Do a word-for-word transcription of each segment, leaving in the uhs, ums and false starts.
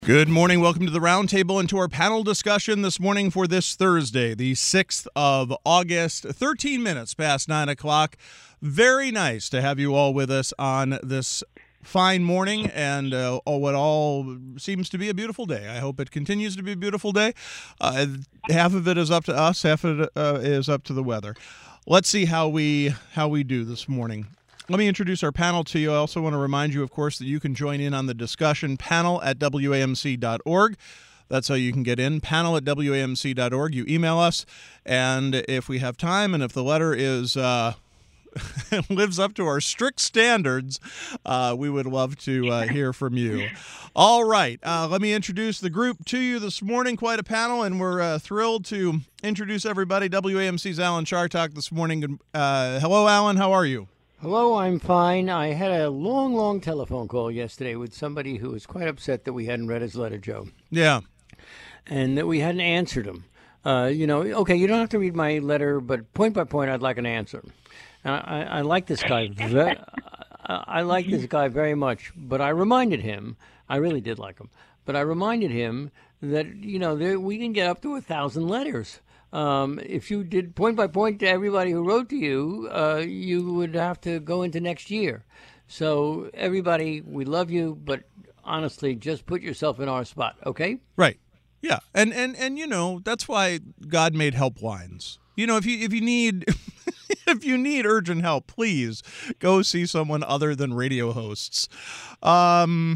Good morning. Welcome to the Roundtable and to our panel discussion this morning for this Thursday, the sixth of August, thirteen minutes past nine o'clock. Very nice to have you all with us on this fine morning and uh, what all seems to be a beautiful day. I hope it continues to be a beautiful day. Uh, half of it is up to us, half of it uh, is up to the weather. Let's see how we how we do this morning. Let me introduce our panel to you. I also want to remind you, of course, that you can join in on the discussion, panel at W A M C dot org. That's how you can get in, panel at W A M C dot org. You email us, and if we have time and if the letter is uh, lives up to our strict standards, uh, we would love to uh, hear from you. All right, uh, let me introduce the group to you this morning. Quite a panel, and we're uh, thrilled to introduce everybody. W A M C's Alan Chartock this morning. Uh, hello, Alan. How are you? Hello, I'm fine. I had a long, long telephone call yesterday with somebody who was quite upset that we hadn't read his letter, Joe. Yeah. And that we hadn't answered him. Uh, you know, okay, you don't have to read my letter, but point by point, I'd like an answer. And I, I like this guy. Ve- I like this guy very much, but I reminded him, I really did like him, but I reminded him that, you know, there, we can get up to a thousand letters. Um, if you did point by point to everybody who wrote to you, uh, you would have to go into next year. So everybody, we love you, but honestly, just put yourself in our spot, okay? Right. Yeah. And and and you know, that's why God made helplines. You know, if you if you need if you need urgent help, please go see someone other than radio hosts. Um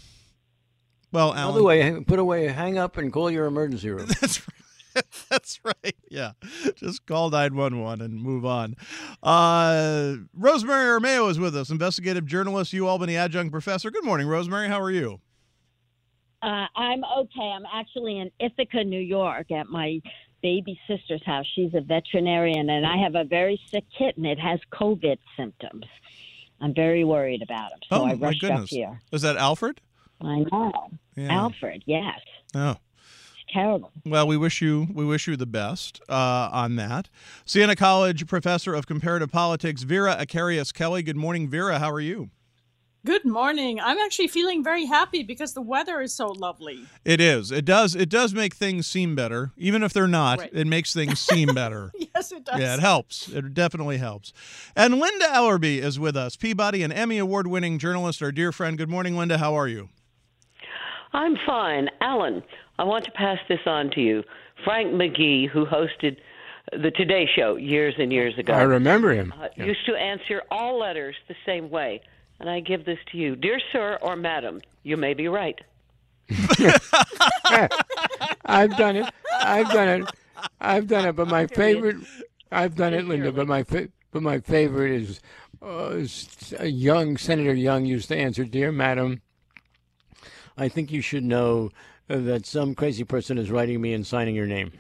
well, Alan, Another way, put away, hang up and call your emergency room. That's right. That's right. Yeah. Just call nine one one and move on. Uh, Rosemary Armeo is with us, investigative journalist, UAlbany adjunct professor. Good morning, Rosemary. How are you? Uh, I'm okay. I'm actually in Ithaca, New York at my baby sister's house. She's a veterinarian, and I have a very sick kitten. It has COVID symptoms. I'm very worried about him, so oh, I rushed my up goodness. here. Is that Alfred? I know. Yeah. Alfred, yes. Oh. Terrible. Well, we wish you we wish you the best uh, on that. Siena College professor of comparative politics, Vera Akarius Kelly. Good morning, Vera. How are you? Good morning. I'm actually feeling very happy because the weather is so lovely. It is. It does. It does make things seem better, even if they're not. Right. It makes things seem better. Yes, it does. Yeah, it helps. It definitely helps. And Linda Ellerby is with us, Peabody and Emmy Award-winning journalist, our dear friend. Good morning, Linda. How are you? I'm fine. Alan, I want to pass this on to you. Frank McGee, who hosted the Today Show years and years ago. I remember him. Uh, Yeah. Used to answer all letters the same way. And I give this to you. Dear sir or madam, you may be right. I've done it. I've done it. I've done it. But my favorite, I've done it, Linda. But my fa- but my favorite is uh, young Senator Young used to answer, "Dear Madam, I think you should know that some crazy person is writing me and signing your name."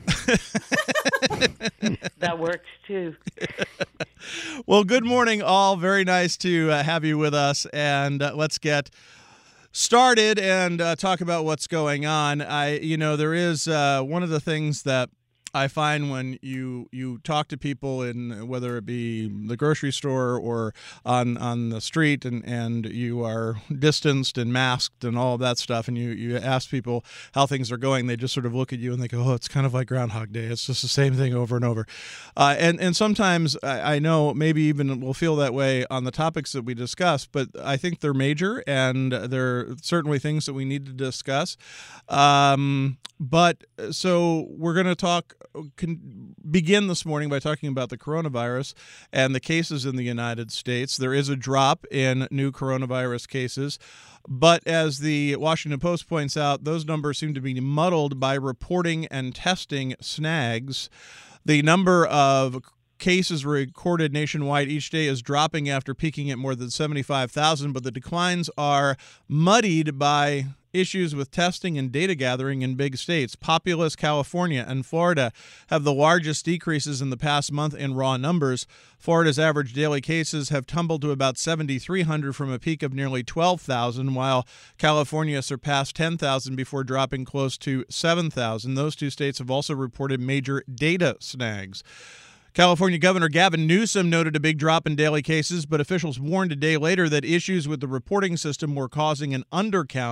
That works too. Well, good morning, all. Very nice to uh, have you with us. And uh, let's get started and uh, talk about what's going on. I, you know, there is uh, one of the things that I find when you you talk to people in whether it be the grocery store or on on the street and, and you are distanced and masked and all of that stuff, and you, you ask people how things are going, they just sort of look at you and they go, oh, it's kind of like Groundhog Day. It's just the same thing over and over. Uh, and, and sometimes I, I know maybe even we'll feel that way on the topics that we discuss, but I think they're major and they're certainly things that we need to discuss. Um, but so we're going to talk Can begin this morning by talking about the coronavirus and the cases in the United States. There is a drop in new coronavirus cases, but as the Washington Post points out, those numbers seem to be muddled by reporting and testing snags. The number of cases recorded nationwide each day is dropping after peaking at more than seventy-five thousand, but the declines are muddied by issues with testing and data gathering in big states. Populous California and Florida have the largest decreases in the past month in raw numbers. Florida's average daily cases have tumbled to about seventy-three hundred from a peak of nearly twelve thousand, while California surpassed ten thousand before dropping close to seven thousand. Those two states have also reported major data snags. California Governor Gavin Newsom noted a big drop in daily cases, but officials warned a day later that issues with the reporting system were causing an undercount.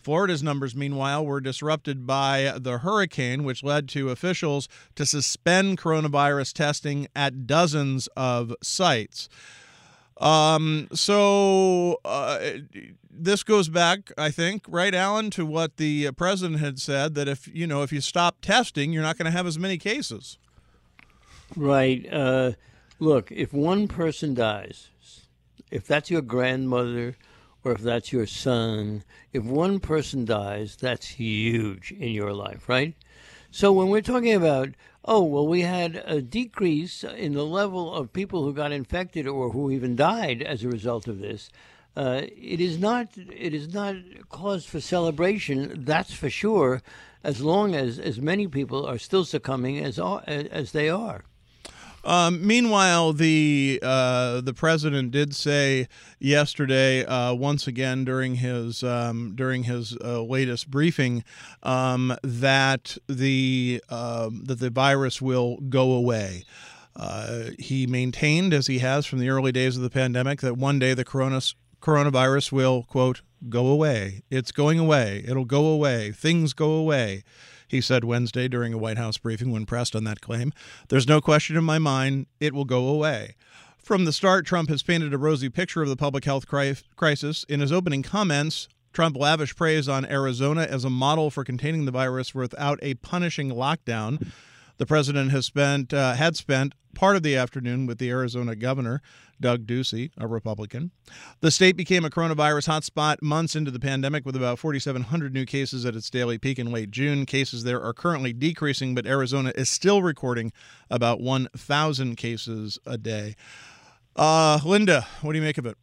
Florida's numbers, meanwhile, were disrupted by the hurricane, which led to officials to suspend coronavirus testing at dozens of sites. Um, so uh, this goes back, I think, right, Alan, to what the president had said, that if, you know, if you stop testing, you're not going to have as many cases. Right. Uh, look, if one person dies, if that's your grandmother or if that's your son, if one person dies, that's huge in your life, right? So when we're talking about, oh, well, we had a decrease in the level of people who got infected or who even died as a result of this, uh, it is not it is not cause for celebration, that's for sure, as long as as many people are still succumbing as as they are. Um, meanwhile, the uh, the president did say yesterday, uh, once again during his um, during his uh, latest briefing, um, that the uh, that the virus will go away. Uh, he maintained, as he has from the early days of the pandemic, that one day the corona, coronavirus will, quote, go away. It's going away. It'll go away. Things go away, he said Wednesday during a White House briefing when pressed on that claim. There's no question in my mind it will go away. From the start, Trump has painted a rosy picture of the public health cri- crisis. In his opening comments, Trump lavished praise on Arizona as a model for containing the virus without a punishing lockdown. The president has spent uh, had spent part of the afternoon with the Arizona governor, Doug Ducey, a Republican. The state became a coronavirus hotspot months into the pandemic with about forty-seven hundred new cases at its daily peak in late June. Cases there are currently decreasing, but Arizona is still recording about one thousand cases a day. Uh, Linda, what do you make of it?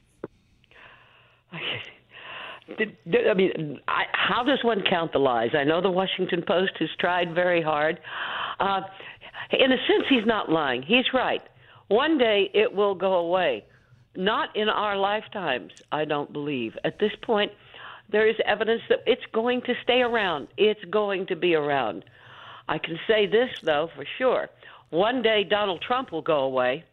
I mean, I, how does one count the lies? I know the Washington Post has tried very hard. Uh, in a sense, he's not lying. He's right. One day it will go away. Not in our lifetimes, I don't believe. At this point, there is evidence that it's going to stay around. It's going to be around. I can say this, though, for sure. One day Donald Trump will go away.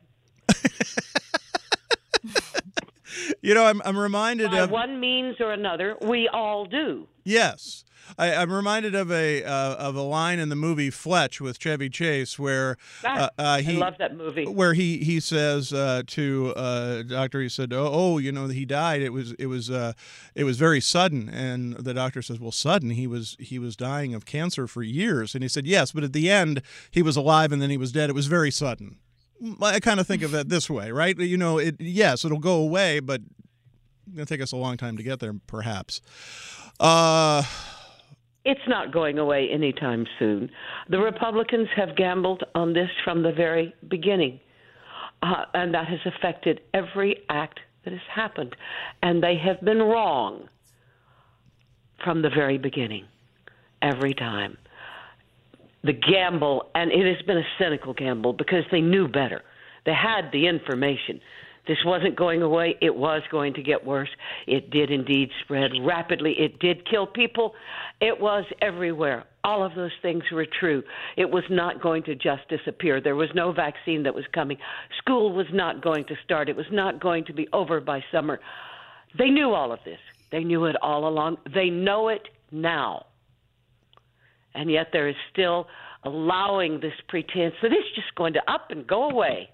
You know, I'm I'm reminded By of one means or another. We all do. Yes, I, I'm reminded of a uh, of a line in the movie Fletch with Chevy Chase, where uh, uh, he I love that movie. Where he he says uh, to uh, doctor, he said, "Oh, oh, you know, he died. It was it was uh, it was very sudden." And the doctor says, "Well, sudden? He was he was dying of cancer for years." And he said, "Yes, but at the end, he was alive and then he was dead. It was very sudden." I kind of think of it this way, right? You know, it yes, it'll go away, but it's going to take us a long time to get there, perhaps. Uh, it's not going away anytime soon. The Republicans have gambled on this from the very beginning, uh, and that has affected every act that has happened. And they have been wrong from the very beginning, every time. The gamble, and it has been a cynical gamble because they knew better. They had the information. This wasn't going away. It was going to get worse. It did indeed spread rapidly. It did kill people. It was everywhere. All of those things were true. It was not going to just disappear. There was no vaccine that was coming. School was not going to start. It was not going to be over by summer. They knew all of this. They knew it all along. They know it now. And yet there is still allowing this pretense that it's just going to up and go away.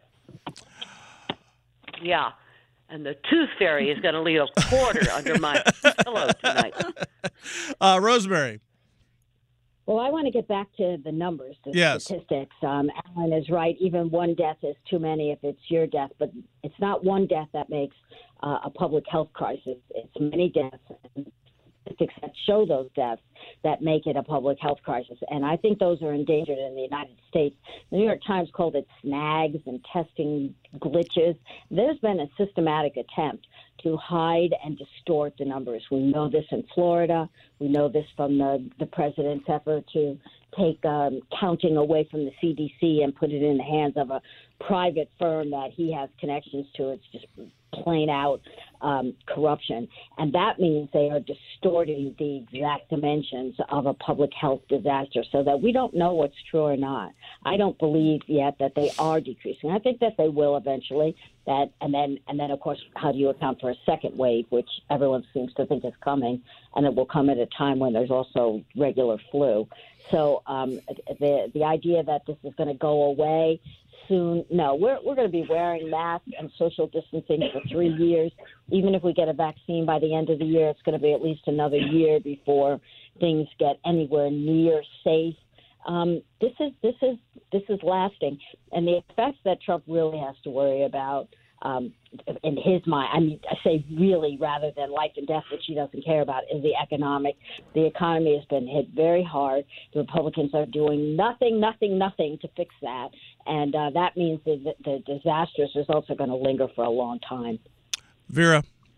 Yeah. And the tooth fairy is going to leave a quarter under my pillow tonight. Uh, Rosemary. Well, I want to get back to the numbers, the yes. statistics. Um, Alan is right. Even one death is too many if it's your death. But it's not one death that makes uh, a public health crisis. It's many deaths and statistics that show those deaths that make it a public health crisis. And I think those are endangered in the United States. The New York Times called it snags and testing glitches. There's been a systematic attempt to hide and distort the numbers. We know this in Florida. We know this from the, the president's effort to take um, counting away from the C D C and put it in the hands of a private firm that he has connections to. It's just plain out um, corruption. And that means they are distorting the exact dimensions of a public health disaster so that we don't know what's true or not. I don't believe yet that they are decreasing. I think that they will eventually. That and then and then of course, how do you account for a second wave, which everyone seems to think is coming, and it will come at a time when there's also regular flu. So um, the the idea that this is going to go away soon, no, we're we're going to be wearing masks and social distancing for three years. Even if we get a vaccine by the end of the year, it's going to be at least another year before things get anywhere near safe. Um, this is this is this is lasting, and the effects that Trump really has to worry about, um, in his mind, I mean, I say really rather than life and death, which he doesn't care about, is the economic. The economy has been hit very hard. The Republicans are doing nothing, nothing, nothing to fix that, and uh, that means that the disastrous results are going to linger for a long time. Vera.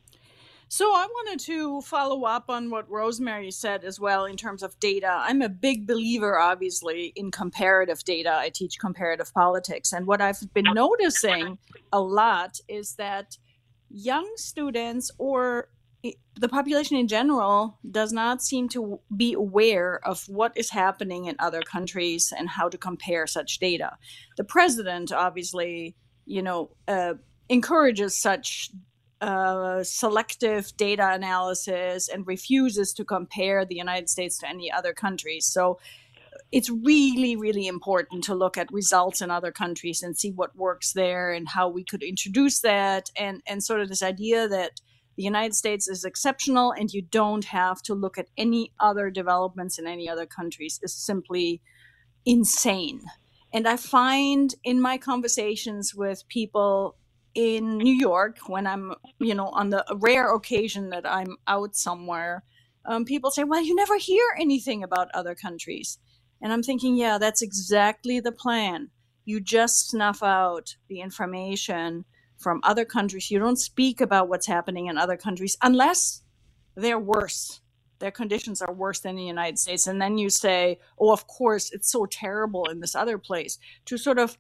So I wanted to follow up on what Rosemary said as well in terms of data. I'm a big believer, obviously, in comparative data. I teach comparative politics. And what I've been noticing a lot is that young students or the population in general does not seem to be aware of what is happening in other countries and how to compare such data. The president, obviously, you know, uh, encourages such Uh, selective data analysis and refuses to compare the United States to any other countries. So it's really, really important to look at results in other countries and see what works there and how we could introduce that. And, and sort of this idea that the United States is exceptional and you don't have to look at any other developments in any other countries is simply insane. And I find in my conversations with people in New York, when I'm, you know, on the rare occasion that I'm out somewhere, um, people say, well, you never hear anything about other countries. And I'm thinking, yeah, that's exactly the plan. You just snuff out the information from other countries. You don't speak about what's happening in other countries unless they're worse. Their conditions are worse than the United States. And then you say, oh, of course, it's so terrible in this other place, to sort of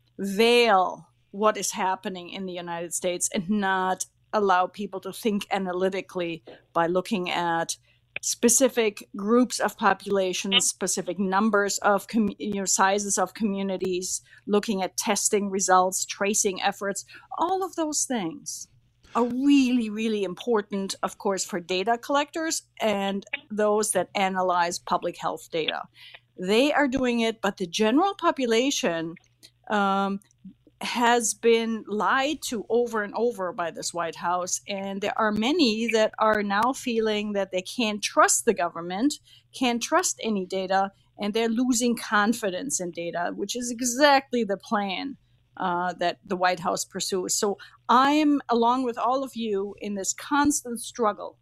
veil what is happening in the United States and not allow people to think analytically by looking at specific groups of populations, specific numbers of com- you know, sizes of communities, looking at testing results, tracing efforts. All of those things are really, really important, of course, for data collectors and those that analyze public health data. They are doing it, but the general population um, has been lied to over and over by this White House. And there are many that are now feeling that they can't trust the government, can't trust any data, and they're losing confidence in data, which is exactly the plan uh, that the White House pursues. So I'm, along with all of you, in this constant struggle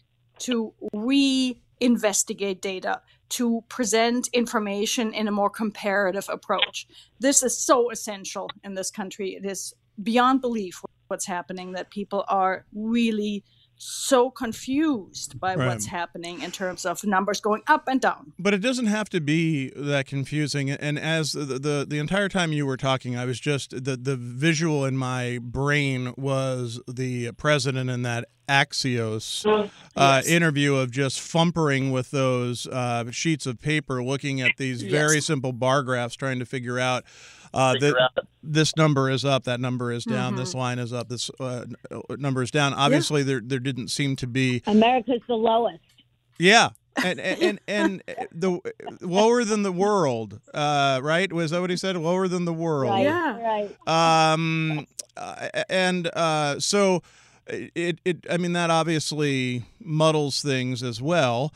to re-investigate data, to present information in a more comparative approach. This is so essential in this country. It is beyond belief what's happening, that people are really so confused by Right. what's happening in terms of numbers going up and down. But it doesn't have to be that confusing. And as the the, the entire time you were talking, I was just, the, the visual in my brain was the president in that Axios uh, Yes. interview of just fumpering with those uh, sheets of paper, looking at these Yes. very simple bar graphs, trying to figure out uh, that this number is up, that number is down, Mm-hmm. this line is up, this uh, number is down. Obviously, there there didn't seem to be. America's the lowest. Yeah. And, and and the lower than the world, uh, right? Was that what he said? Lower than the world. Right, Yeah. right. Um, uh, and uh, so it, it, I mean, that obviously muddles things as well.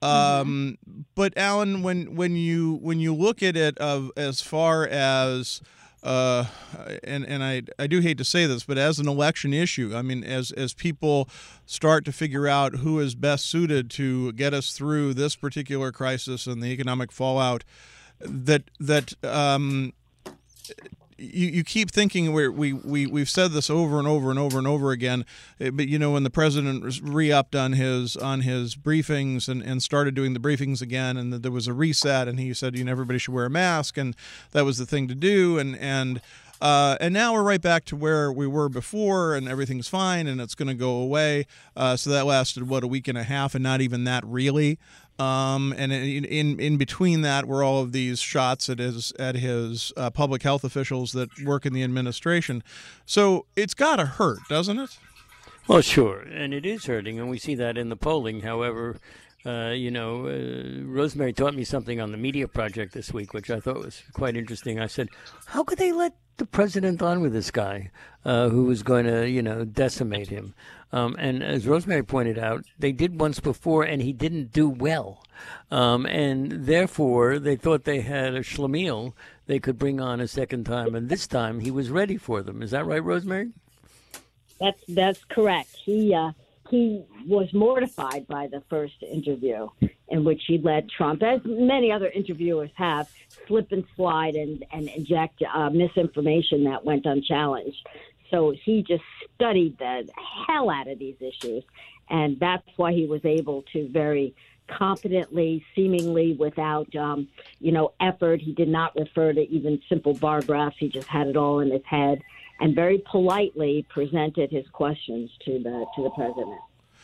Um, but Alan, when when you when you look at it of as far as uh, and and I I do hate to say this, but as an election issue, I mean, as as people start to figure out who is best suited to get us through this particular crisis and the economic fallout, that that um, you, you keep thinking we're, we we we've said this over and over and over and over again, but you know, when the president re-upped on his on his briefings and, and started doing the briefings again, and there was a reset, and he said, you know, everybody should wear a mask, and that was the thing to do, and and Uh, and now we're right back to where we were before, and everything's fine, and it's going to go away. Uh, so that lasted, what, a week and a half, and not even that really. Um, and in, in in between that were all of these shots at his at his uh, public health officials that work in the administration. So it's got to hurt, doesn't it? Well, sure, and it is hurting, and we see that in the polling. However, uh, you know, uh, Rosemary taught me something on the Media Project this week, which I thought was quite interesting. I said, how could they let the president on with this guy uh, who was going to, you know, decimate him? Um, and as Rosemary pointed out, they did once before, and he didn't do well. Um, and therefore, they thought they had a schlemiel they could bring on a second time, and this time he was ready for them. Is that right, Rosemary? That's that's correct. He uh, he was mortified by the first interview in which he let Trump, as many other interviewers have, slip and slide and, and inject uh, misinformation that went unchallenged. So he just studied the hell out of these issues, and that's why he was able to very competently, seemingly without, um, you know, effort. He did not refer to even simple bar graphs. He just had it all in his head, and very politely presented his questions to the to the president.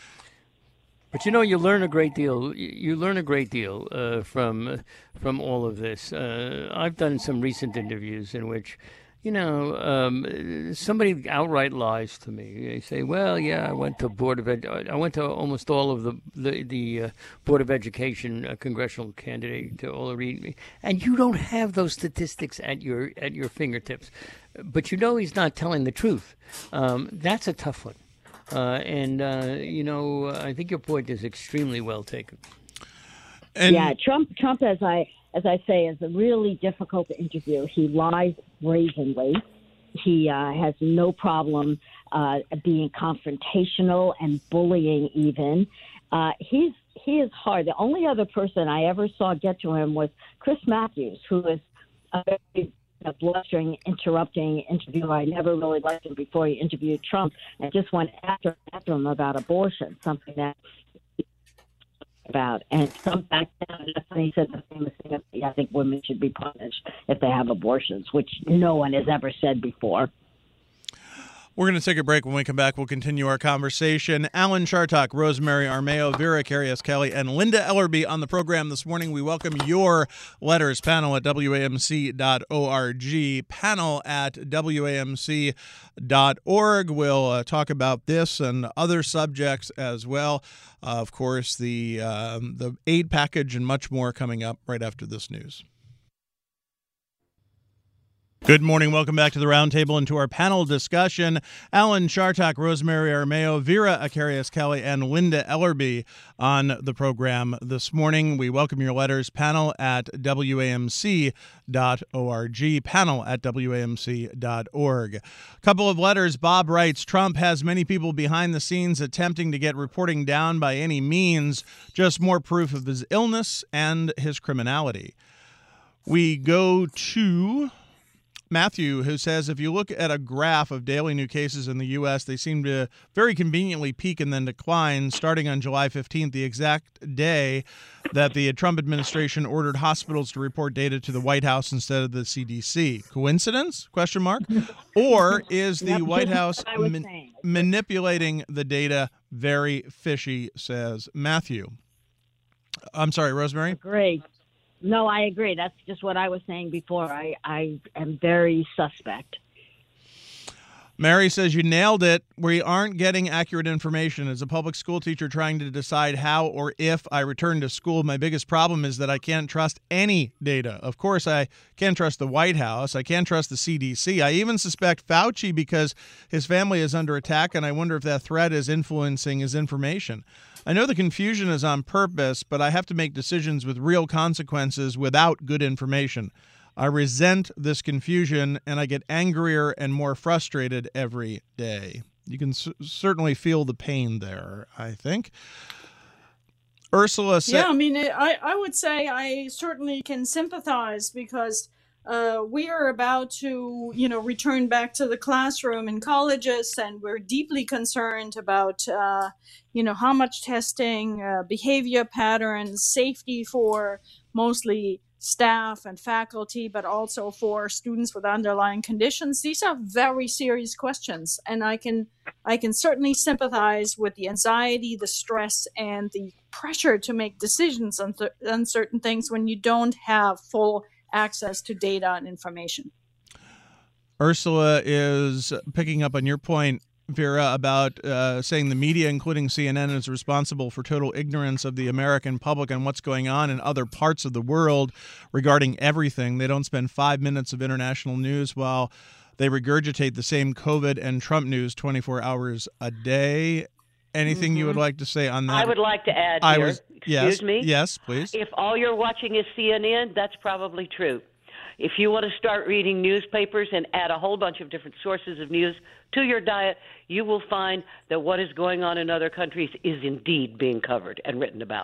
But you know, you learn a great deal. You learn a great deal uh, from from all of this. Uh, I've done some recent interviews in which, you know, um, somebody outright lies to me. They say, "Well, yeah, I went to board of ed- I went to almost all of the the, the uh, board of education uh, congressional candidate to all read," and you don't have those statistics at your at your fingertips. But you know he's not telling the truth. Um, that's a tough one. Uh, and, uh, you know, I think your point is extremely well taken. And yeah, Trump, Trump, as I as I say, is a really difficult to interview. He lies brazenly. He uh, has no problem uh, being confrontational and bullying even. Uh, he's he is hard. The only other person I ever saw get to him was Chris Matthews, who is a very a blustering, interrupting interviewer. I never really liked him before he interviewed Trump, and just went after after him about abortion, something that about. And Trump backed down. That's when he said the famous thing of, I think women should be punished if they have abortions, which no one has ever said before. We're going to take a break. When we come back, we'll continue our conversation. Alan Chartock, Rosemary Armao, Vera Karius-Kelly, and Linda Ellerby on the program this morning. We welcome your letters. Panel at W A M C dot org. Panel at W A M C dot org. We'll uh, talk about this and other subjects as well. Uh, of course, the um, the aid package and much more coming up right after this news. Good morning. Welcome back to the Roundtable and to our panel discussion. Alan Chartock, Rosemary Armao, Vera Karius-Kelly, and Linda Ellerby on the program this morning. We welcome your letters. Panel at W A M C dot org. Panel at W A M C dot org. A couple of letters. Bob writes, Trump has many people behind the scenes attempting to get reporting down by any means. Just more proof of his illness and his criminality. We go to Matthew, who says, if you look at a graph of daily new cases in the U S, they seem to very conveniently peak and then decline starting on July fifteenth, the exact day that the Trump administration ordered hospitals to report data to the White House instead of the C D C. Coincidence? Question mark. Or is the Yep, White that's House what I was man- saying. manipulating the data? Very fishy, says Matthew. I'm sorry, Rosemary? Agree. No, I agree. That's just what I was saying before. I, I am very suspect. Mary says, you nailed it. We aren't getting accurate information. As a public school teacher trying to decide how or if I return to school, my biggest problem is that I can't trust any data. Of course, I can't trust the White House. I can't trust the C D C. I even suspect Fauci because his family is under attack, and I wonder if that threat is influencing his information. I know the confusion is on purpose, but I have to make decisions with real consequences without good information. I resent this confusion, and I get angrier and more frustrated every day. You can c- certainly feel the pain there, I think. Ursula said... Yeah, I mean, I, I would say I certainly can sympathize because uh, we are about to, you know, return back to the classroom in colleges, and we're deeply concerned about, uh, you know, how much testing, uh, behavior patterns, safety for mostly staff and faculty, but also for students with underlying conditions. These are very serious questions, and I can I can certainly sympathize with the anxiety, the stress, and the pressure to make decisions on, th- on certain things when you don't have full access to data and information. Ursula is picking up on your point, Vera, about uh, saying the media, including C N N, is responsible for total ignorance of the American public and what's going on in other parts of the world regarding everything. They don't spend five minutes of international news while they regurgitate the same COVID and Trump news twenty-four hours a day. Anything mm-hmm. you would like to say on that? I would like to add I here. Was, Excuse yes, me? Yes, please. If all you're watching is C N N, that's probably true. If you want to start reading newspapers and add a whole bunch of different sources of news to your diet, you will find that what is going on in other countries is indeed being covered and written about.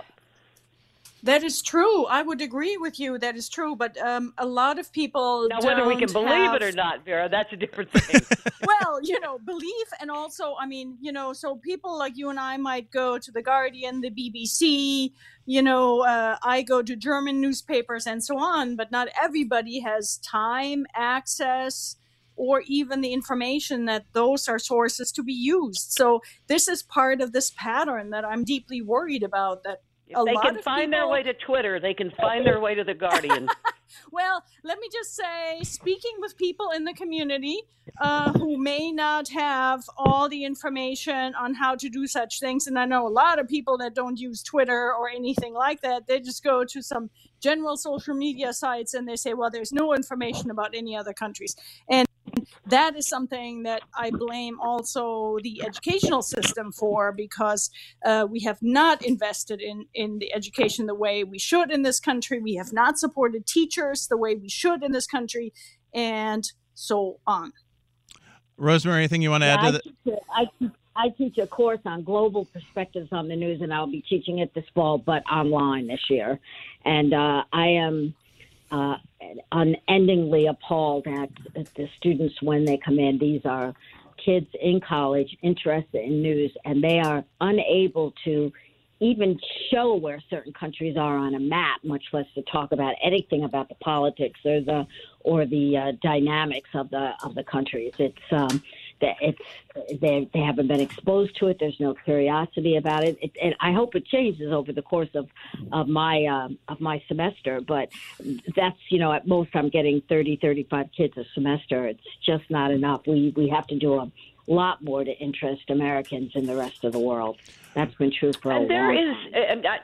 That is true. I would agree with you. That is true. But um, a lot of people now, don't whether we can believe have... it or not, Vera, that's a different thing. Well, you know, belief, and also, I mean, you know, so people like you and I might go to The Guardian, the B B C, you know, uh, I go to German newspapers and so on, but not everybody has time, access, or even the information that those are sources to be used. So this is part of this pattern that I'm deeply worried about, that If they can find people... their way to Twitter, they can find their way to The Guardian. Well, let me just say, speaking with people in the community uh, who may not have all the information on how to do such things, and I know a lot of people that don't use Twitter or anything like that, they just go to some general social media sites and they say, well, there's no information about any other countries. And that is something that I blame also the educational system for, because uh, we have not invested in, in the education the way we should in this country. We have not supported teachers the way we should in this country, and so on. Rosemary, anything you want to yeah, add to I that? Teach a, I, teach, I teach a course on global perspectives on the news, and I'll be teaching it this fall, but online this year. And uh, I am... Uh, unendingly appalled at, at the students when they come in. These are kids in college interested in news, and they are unable to even show where certain countries are on a map, much less to talk about anything about the politics or the or the uh, dynamics of the of the countries. It's um, that it's they they haven't been exposed to it. There's no curiosity about it, it and I hope it changes over the course of of my uh, of my semester. But that's, you know, at most I'm getting thirty, thirty-five kids a semester. It's just not enough. We we have to do a lot more to interest Americans in the rest of the world. That's been true for a and there long is, time. uh,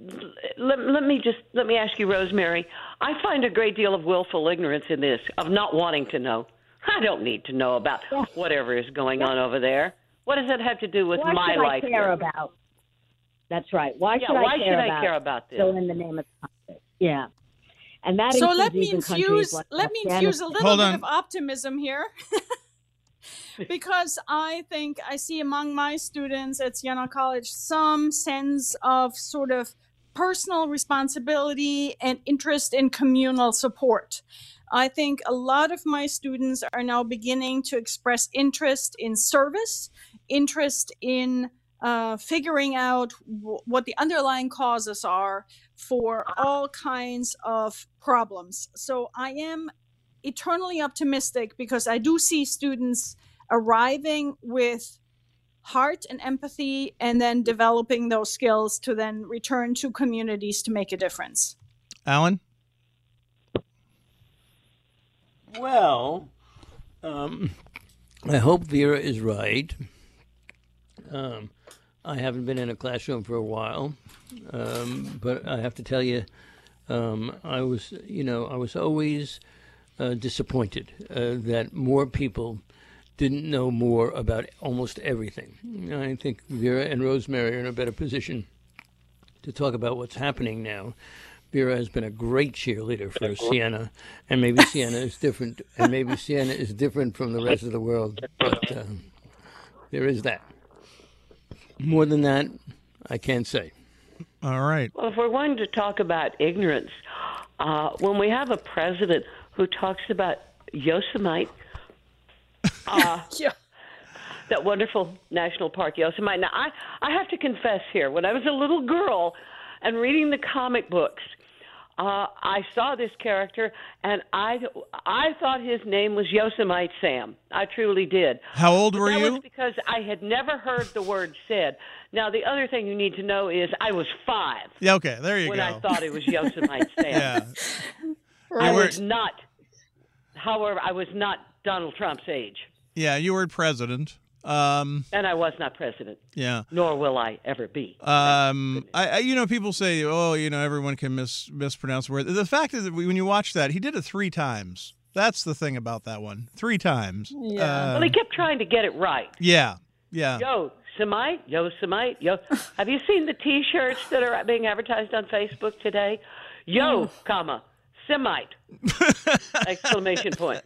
I, let, let me just let me ask you, Rosemary. I find a great deal of willful ignorance in this, of not wanting to know. I don't need to know about whatever is going on over there. What does that have to do with why my should life? I care here? about? That's right. Why yeah, should why I care should about? I care about this? So in the name of conflict. Yeah. And that so includes let me even countries infuse like let me infuse a little Hold bit on. of optimism here. Because I think I see among my students at Siena College some sense of sort of personal responsibility and interest in communal support. I think a lot of my students are now beginning to express interest in service, interest in uh, figuring out w- what the underlying causes are for all kinds of problems. So I am eternally optimistic because I do see students arriving with heart and empathy and then developing those skills to then return to communities to make a difference. Alan? Well, um, I hope Vera is right. Um, I haven't been in a classroom for a while, um, but I have to tell you, um, I was, you know, I was always uh, disappointed uh, that more people didn't know more about almost everything. I think Vera and Rosemary are in a better position to talk about what's happening now. Vera has been a great cheerleader for Siena, and maybe Siena is different, and maybe Siena is different from the rest of the world, but uh, there is that. More than that, I can't say. All right. Well, if we're going to talk about ignorance, uh, when we have a president who talks about Yosemite, uh, Yeah. that wonderful national park, Yosemite. Now, I, I have to confess here, when I was a little girl and reading the comic books, uh, I saw this character, and I, I thought his name was Yosemite Sam. I truly did. How old But were that you? was because I had never heard the word said. Now, the other thing you need to know is I was five Yeah, okay, there you when go. I thought it was Yosemite Sam. yeah. I You were- was not, however, I was not Donald Trump's age, Yeah, you were president. Um, and I was not president, yeah. nor will I ever be. Um, I, I, you know, people say, oh, you know, everyone can mis- mispronounce words. The fact is that when you watch that, he did it three times. That's the thing about that one. Three times. Yeah. Well, he kept trying to get it right. Yeah, yeah. Yo, Semite, yo, Semite, yo. Have you seen the T-shirts that are being advertised on Facebook today? Yo, comma, Semite, exclamation point.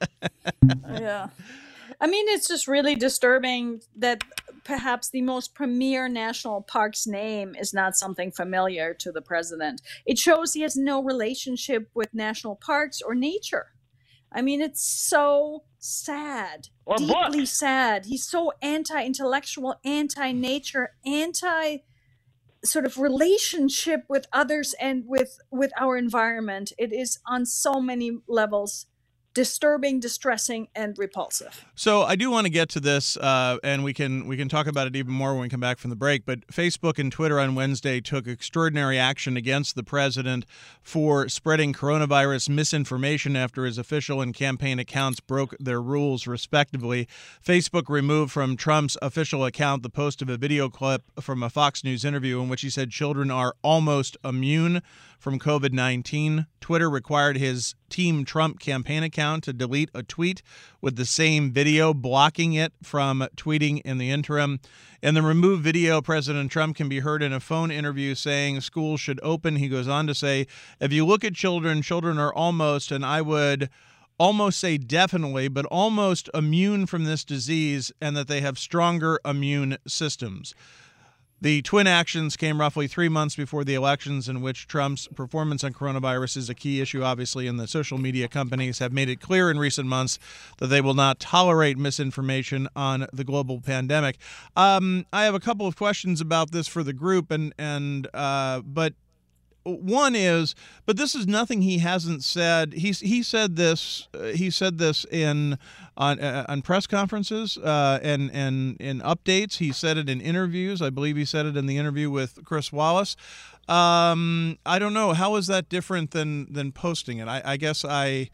Yeah. I mean, it's just really disturbing that perhaps the most premier national park's name is not something familiar to the president. It shows he has no relationship with national parks or nature. I mean, it's so sad, Or deeply books. sad. He's so anti-intellectual, anti-nature, anti sort of relationship with others and with with our environment. It is on so many levels disturbing, distressing, and repulsive. So I do want to get to this, uh, and we can we can talk about it even more when we come back from the break. But Facebook and Twitter on Wednesday took extraordinary action against the president for spreading coronavirus misinformation after his official and campaign accounts broke their rules, respectively. Facebook removed from Trump's official account the post of a video clip from a Fox News interview in which he said children are almost immune from COVID nineteen. Twitter required his Team Trump campaign account to delete a tweet with the same video, blocking it from tweeting in the interim. In the removed video, President Trump can be heard in a phone interview saying schools should open. He goes on to say, if you look at children, children are almost, and I would almost say definitely, but almost immune from this disease, and that they have stronger immune systems. The twin actions came roughly three months before the elections, in which Trump's performance on coronavirus is a key issue, obviously, and the social media companies have made it clear in recent months that they will not tolerate misinformation on the global pandemic. Um, I have a couple of questions about this for the group, and and uh, but one is, but this is nothing he hasn't said. He he said this. Uh, he said this in on uh, on press conferences uh, and and in updates. He said it in interviews. I believe he said it in the interview with Chris Wallace. Um, I don't know, how is that different than than posting it. I, I guess I.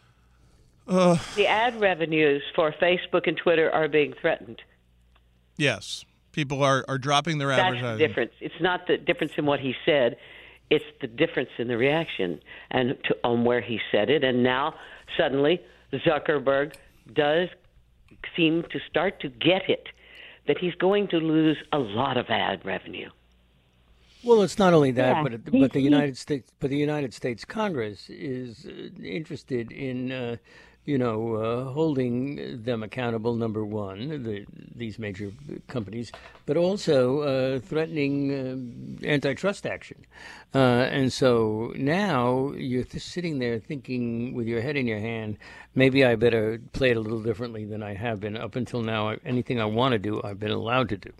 Uh, The ad revenues for Facebook and Twitter are being threatened. yes, people are, are dropping their That's advertising. the difference. It's not the difference in what he said. It's the difference in the reaction and to, on where he said it. And now suddenly Zuckerberg does seem to start to get it, that he's going to lose a lot of ad revenue. Well, it's not only that, Yeah. but but the United States, but the United States Congress is uh, interested in, uh, you know, uh, holding them accountable. Number one, the, these major companies, but also uh, threatening uh, antitrust action. Uh, and so now you're th- sitting there thinking, with your head in your hand, maybe I better play it a little differently than I have been up until now. Anything I want to do, I've been allowed to do.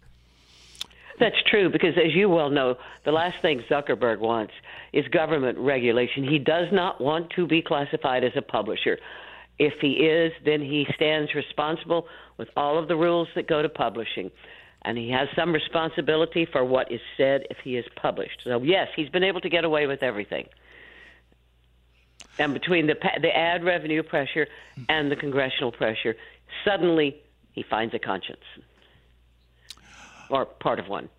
That's true, because as you well know, the last thing Zuckerberg wants is government regulation. He does not want to be classified as a publisher. If he is, then he stands responsible with all of the rules that go to publishing. And he has some responsibility for what is said if he is published. So, yes, he's been able to get away with everything. And between the the ad revenue pressure and the congressional pressure, suddenly he finds a conscience. Or part of one.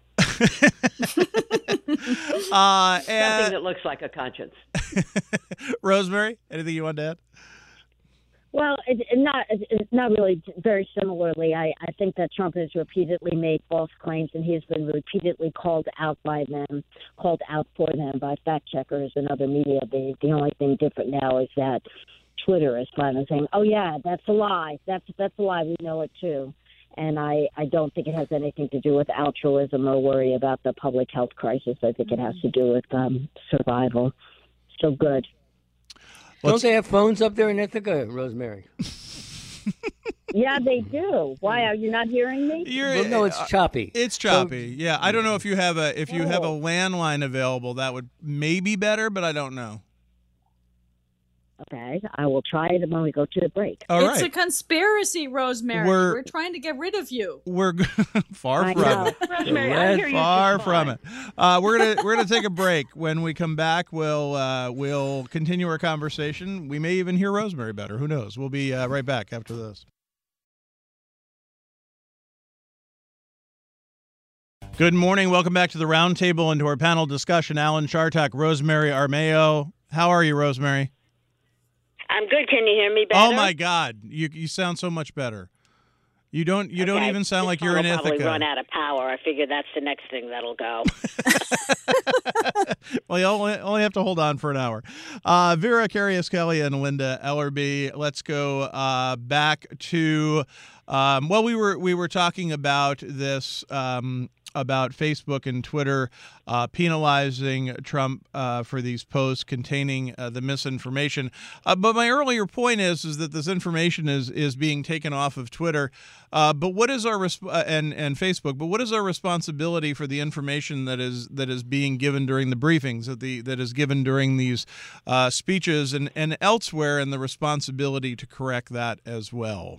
Uh, Something and, that looks like a conscience. Rosemary, anything you want to add? Well, it, it not it's not really very similarly. I, I think that Trump has repeatedly made false claims, and he has been repeatedly called out by them, called out for them by fact checkers and other media. The the only thing different now is that Twitter is finally saying, "Oh yeah, that's a lie. That's that's a lie. We know it too." And I, I don't think it has anything to do with altruism or worry about the public health crisis. I think it has to do with um, survival. So good. Don't they have phones up there in Ithaca, Rosemary? Yeah, they do. Why are you not hearing me? You're, Well, no, it's uh, choppy. It's choppy. So, yeah, I don't know if you have a if you Oh. have a landline available, that would maybe better, but I don't know. Okay, I will try it when we go to the break. All it's right. a conspiracy, Rosemary. We're- We're, trying to get rid of you. We're far I from know. it. Rosemary, I hear you Far just from fine. it. Uh, we're gonna we're gonna take a break. When we come back, we'll uh, we'll continue our conversation. We may even hear Rosemary better. Who knows? We'll be uh, right back after this. Good morning. Welcome back to the roundtable and to our panel discussion. Alan Chartock, Rosemary Armao. How are you, Rosemary? I'm good. Can you hear me better? Oh my God, you you sound so much better. You don't you don't Okay, even sound this like you're phone in will probably Ithaca. run out of power. I figure that's the next thing that'll go. Well, you only, only have to hold on for an hour. Uh, Vera Carius Kelly and Linda Ellerby. Let's go uh, back to. Um, well, we were we were talking about this. Um, about Facebook and Twitter uh, penalizing Trump uh, for these posts containing uh, the misinformation. Uh, but my earlier point is is that this information is is being taken off of Twitter. Uh, but what is our resp- uh, and and Facebook? But what is our responsibility for the information that is that is being given during the briefings, that the that is given during these uh, speeches and and elsewhere, and the responsibility to correct that as well?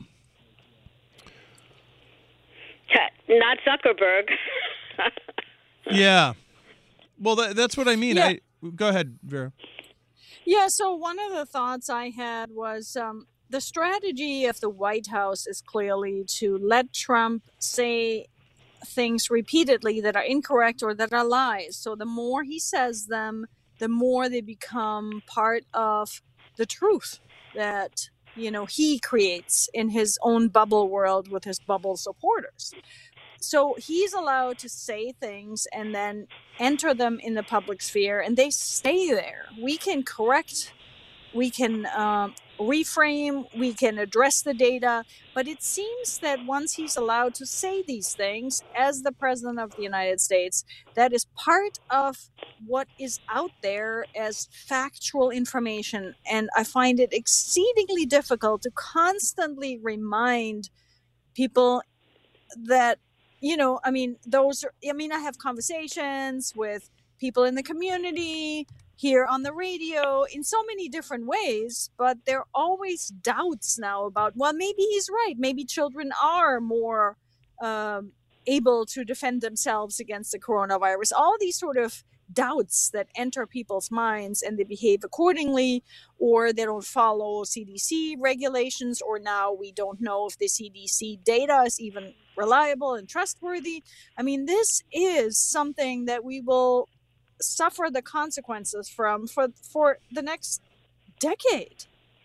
Not Zuckerberg. Yeah. Well, that, that's what I mean. Yeah. I go ahead, Vera. Yeah, so one of the thoughts I had was um, the strategy of the White House is clearly to let Trump say things repeatedly that are incorrect or that are lies. So the more he says them, the more they become part of the truth that, you know, he creates in his own bubble world with his bubble supporters. So he's allowed to say things and then enter them in the public sphere, and they stay there. We can correct, we can um, reframe, we can address the data, but it seems that once he's allowed to say these things as the president of the United States, that is part of what is out there as factual information. And I find it exceedingly difficult to constantly remind people that, you know, I mean, those are, I mean, I have conversations with people in the community, here on the radio, in so many different ways, but there are always doubts now about, well, maybe he's right. Maybe children are more um, able to defend themselves against the coronavirus. All these sort of doubts that enter people's minds, and they behave accordingly, or they don't follow C D C regulations, or now we don't know if the C D C data is even reliable and trustworthy. I mean, this is something that we will suffer the consequences from for for the next decade.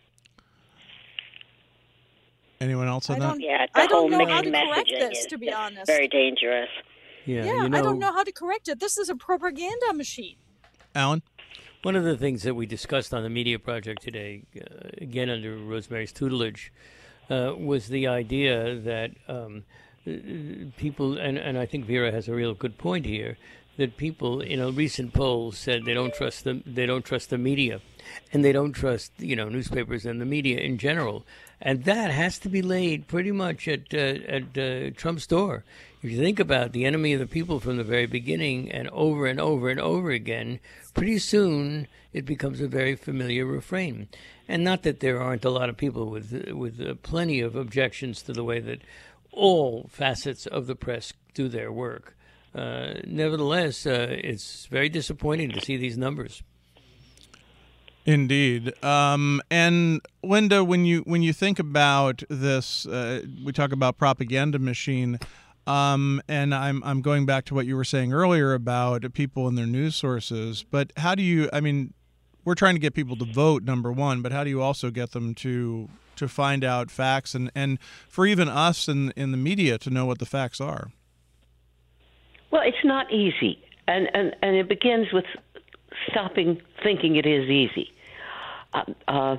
Anyone else on I that? don't, Yeah, the I whole don't know how mixed to correct messaging this, is to be is honest. very dangerous. Yeah, Yeah, you know, I don't know how to correct it. This is a propaganda machine. Alan? one of the things that we discussed on the Media Project today, uh, again under Rosemary's tutelage, uh, was the idea that um, people, and, and I think Vera has a real good point here, that people, you know, recent polls said they don't trust them, they don't trust the media, and they don't trust, you know, newspapers and the media in general, and that has to be laid pretty much at uh, at uh, Trump's door. If you think about the enemy of the people from the very beginning, and over and over and over again, pretty soon it becomes a very familiar refrain. And not that there aren't a lot of people with with uh, plenty of objections to the way that all facets of the press do their work. Uh, nevertheless, uh, it's very disappointing to see these numbers. Indeed. Um, and Linda, when you when you think about this, uh, we talk about propaganda machine, um, and I'm I'm going back to what you were saying earlier about people and their news sources. But how do you? I mean, we're trying to get people to vote, number one, but how do you also get them to to find out facts, and, and for even us in in the media to know what the facts are? Well, it's not easy, and and, and it begins with stopping thinking it is easy. Uh, uh,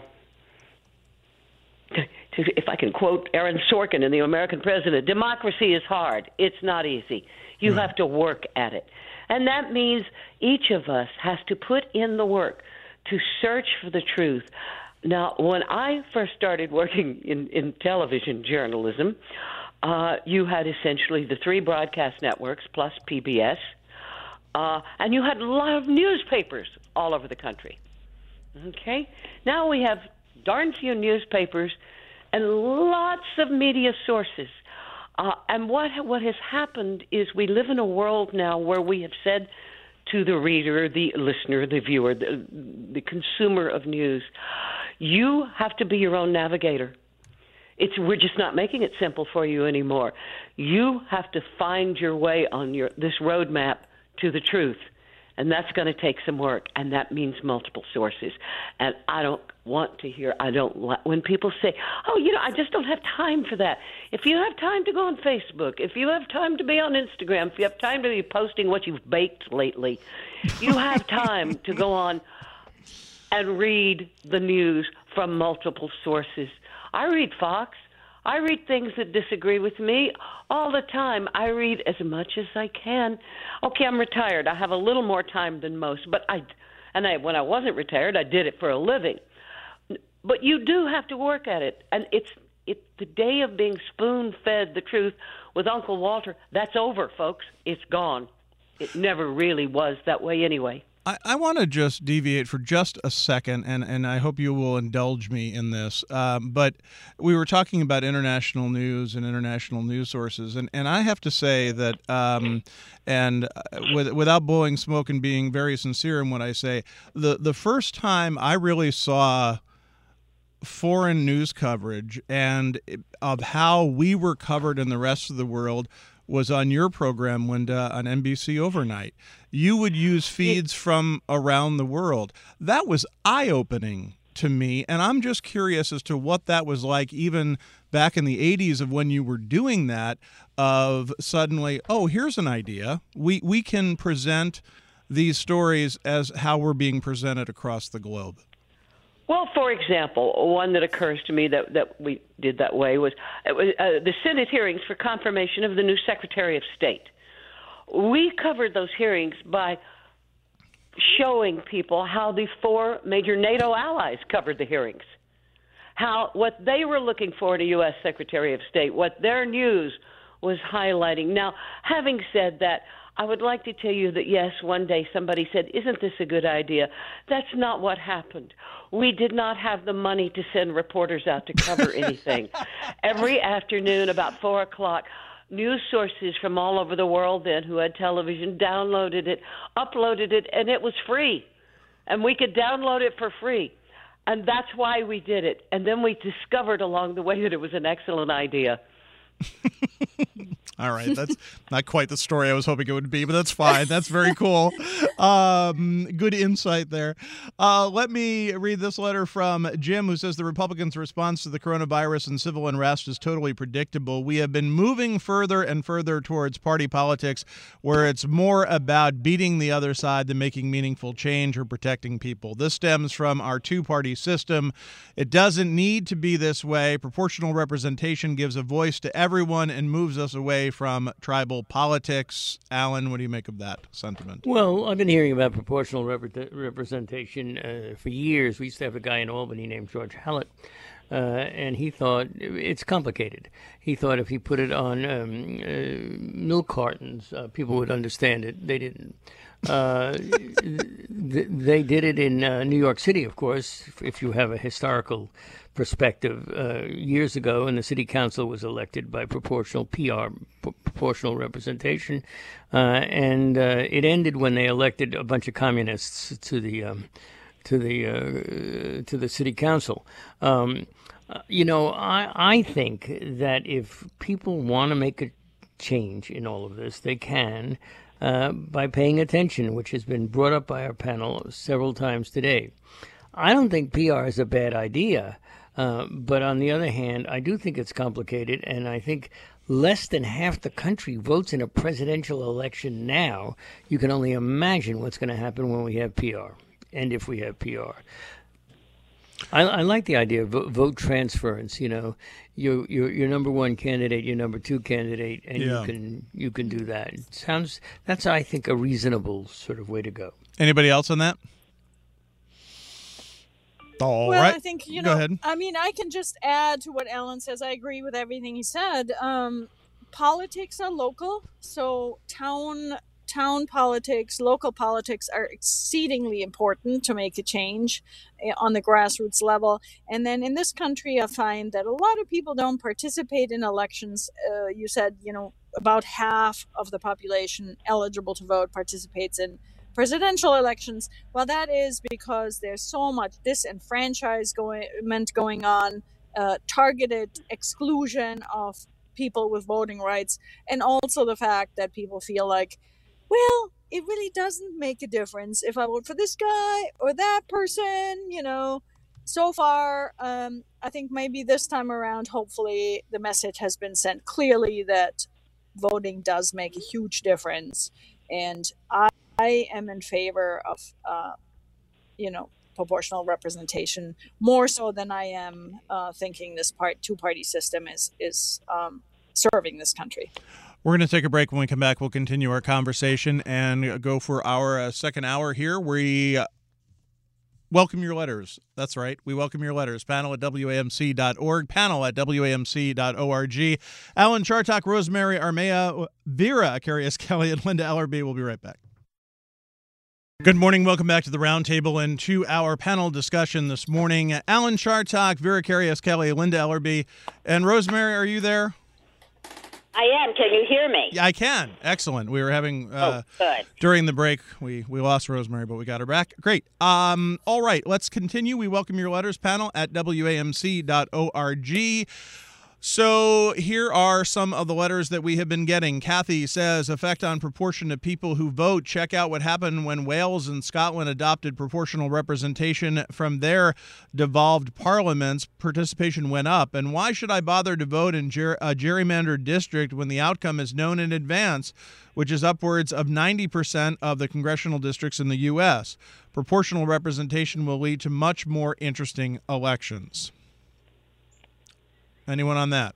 if I can quote Aaron Sorkin in The American President, democracy is hard. It's not easy. You have to work at it. And that means each of us has to put in the work to search for the truth. Now, when I first started working in, in television journalism, uh, you had essentially the three broadcast networks plus P B S, uh, and you had a lot of newspapers all over the country. Okay? Now we have darn few newspapers and lots of media sources. Uh, and what what has happened is we live in a world now where we have said to the reader, the listener, the viewer, the, the consumer of news, you have to be your own navigator. It's we're just not making it simple for you anymore. You have to find your way on your this roadmap to the truth. And that's going to take some work, and that means multiple sources. And I don't want to hear, I don't like, when people say, oh, you know, I just don't have time for that. If you have time to go on Facebook, if you have time to be on Instagram, if you have time to be posting what you've baked lately, you have time to go on and read the news from multiple sources. I read Fox. I read things that disagree with me all the time. I read as much as I can. Okay, I'm retired. I have a little more time than most, but I, and I, when I wasn't retired, I did it for a living. But you do have to work at it, and it's it the day of being spoon-fed the truth with Uncle Walter. That's over, folks. It's gone. It never really was that way anyway. I, I want to just deviate for just a second, and, and I hope you will indulge me in this. Um, but we were talking about international news and international news sources, and, and I have to say that, um, and with, without blowing smoke and being very sincere in what I say, the, the first time I really saw foreign news coverage and of how we were covered in the rest of the world was on your program, Linda, on N B C Overnight. You would use feeds from around the world. That was eye-opening to me, and I'm just curious as to what that was like even back in the eighties of when you were doing that, of suddenly, oh, here's an idea. We, we can present these stories as how we're being presented across the globe. Well, for example, one that occurs to me that, that we did that way was, it was uh, the Senate hearings for confirmation of the new Secretary of State. We covered those hearings by showing people how the four major NATO allies covered the hearings, how what they were looking for in a U S Secretary of State, what their news was highlighting. Now, having said that, I would like to tell you that, yes, one day somebody said, isn't this a good idea? That's not what happened. We did not have the money to send reporters out to cover anything. Every afternoon about four o'clock, news sources from all over the world then who had television downloaded it, uploaded it, and it was free. And we could download it for free. And that's why we did it. And then we discovered along the way that it was an excellent idea. All right, that's not quite the story I was hoping it would be, but that's fine. That's very cool. Um, good insight there. Uh, let me read this letter from Jim, who says the Republicans' response to the coronavirus and civil unrest is totally predictable. We have been moving further and further towards party politics, where it's more about beating the other side than making meaningful change or protecting people. This stems from our two-party system. It doesn't need to be this way. Proportional representation gives a voice to everyone and moves us away from tribal politics. Alan, what do you make of that sentiment? Well, I've been hearing about proportional rep- representation uh, for years. We used to have a guy in Albany named George Hallett, uh, and he thought it's complicated. He thought if he put it on um, uh, milk cartons, uh, people would understand it. They didn't. Uh, th- they did it in uh, New York City, of course, if you have a historical perspective. Uh, years ago, and the city council was elected by proportional P R, p- proportional representation, uh, and uh, it ended when they elected a bunch of communists to the um, to the uh, to the city council. Um, uh, you know, I I think that if people want to make a change in all of this, they can. Uh, by paying attention, which has been brought up by our panel several times today. I don't think P R is a bad idea, uh, but on the other hand, I do think it's complicated, and I think less than half the country votes in a presidential election now. You can only imagine what's going to happen when we have P R, and if we have P R. I, I like the idea of vote, vote transference. You know, your your your number one candidate, your number two candidate, and Yeah. you can you can do that. It sounds that's I think a reasonable sort of way to go. Anybody else on that? All well, right. I think, you Go know, ahead. I mean, I can just add to what Alan says. I agree with everything he said. Um, politics are local, so town town politics, local politics are exceedingly important to make a change on the grassroots level. And then in this country, I find that a lot of people don't participate in elections. Uh, you said, you know, about half of the population eligible to vote participates in presidential elections. Well, that is because there's so much disenfranchisement going on, uh, targeted exclusion of people with voting rights, and also the fact that people feel like, well, it really doesn't make a difference if I vote for this guy or that person, you know. So far, um, I think maybe this time around, hopefully, the message has been sent clearly that voting does make a huge difference. And I, I am in favor of, uh, you know, proportional representation more so than I am uh, thinking this part two-party system is is um, serving this country. We're going to take a break. When we come back, we'll continue our conversation and go for our uh, second hour here. We uh, welcome your letters. That's right. We welcome your letters. Panel at W A M C dot org. Panel at W A M C dot org. Alan Chartock, Rosemary Armia, Vera Carius Kelly, and Linda Ellerby. We'll be right back. Good morning. Welcome back to the Roundtable and to our panel discussion this morning. Alan Chartock, Vera Carius Kelly, Linda Ellerby, and Rosemary, are you there? I am. Can you hear me? Yeah, I can. Excellent. We were having uh, oh, good. During the break, we, we lost Rosemary, but we got her back. Great. Um, all right, let's continue. We welcome your letters, panel at W A M C dot org. So here are some of the letters that we have been getting. Kathy says, effect on proportion of people who vote. Check out what happened when Wales and Scotland adopted proportional representation from their devolved parliaments. Participation went up. And why should I bother to vote in ger- a gerrymandered district when the outcome is known in advance, which is upwards of ninety percent of the congressional districts in the U S? Proportional representation will lead to much more interesting elections. Anyone on that?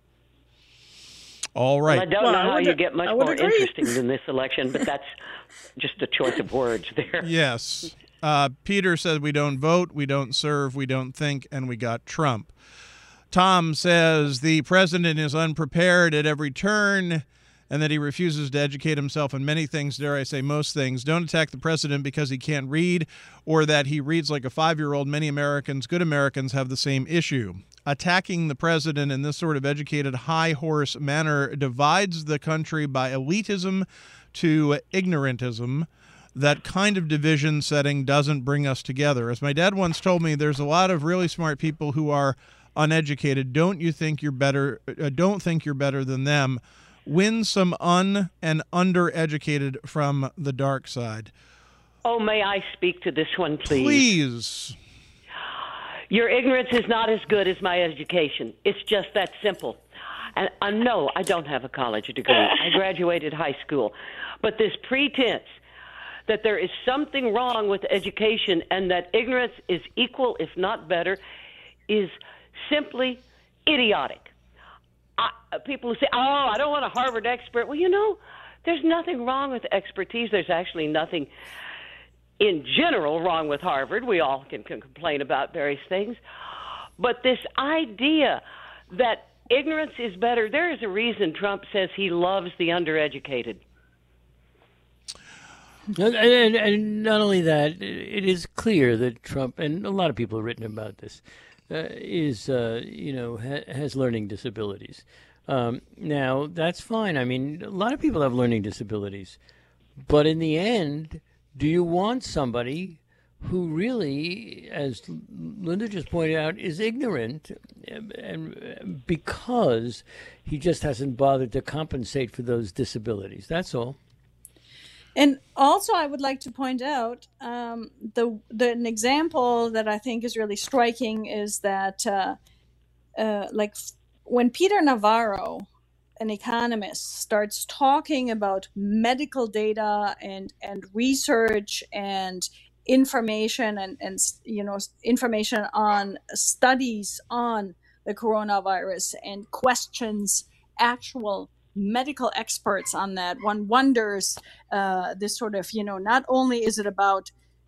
All right. Well, I don't well, know I how would, you get much more more agree. interesting than this election, but that's just a choice of words there. Yes. Uh, Peter said we don't vote, we don't serve, we don't think, and we got Trump. Tom says the president is unprepared at every turn and that he refuses to educate himself on many things, dare I say most things. Don't attack the president because he can't read or that he reads like a five-year-old. Many Americans, good Americans, have the same issue. Attacking the president in this sort of educated, high-horse manner divides the country by elitism to ignorantism. That kind of division setting doesn't bring us together. As my dad once told me, there's a lot of really smart people who are uneducated. Don't you think you're better? Uh, don't think you're better than them. Win some un and undereducated from the dark side. Oh, may I speak to this one, please? Please. Your ignorance is not as good as my education. It's just that simple. And uh, no, I don't have a college degree. I graduated high school. But this pretense that there is something wrong with education and that ignorance is equal, if not better, is simply idiotic. I, people who say, oh, I don't want a Harvard expert. Well, you know, there's nothing wrong with expertise. There's actually nothing in general wrong with Harvard. We all can, can complain about various things. But this idea that ignorance is better, there is a reason Trump says he loves the undereducated. And, and, and not only that, it is clear that Trump, and a lot of people have written about this, uh, is, uh, you know, ha- has learning disabilities. Um, now, that's fine. I mean, a lot of people have learning disabilities. But in the end, do you want somebody who really, as Linda just pointed out, is ignorant and because he just hasn't bothered to compensate for those disabilities? That's all. And also, I would like to point out um, the, the an example that I think is really striking is that, uh, uh, like, when Peter Navarro, an economist, starts talking about medical data and and research and information and and you know information on studies on the coronavirus and questions actual medical experts on that, one wonders uh, this sort of, you know, not only is it about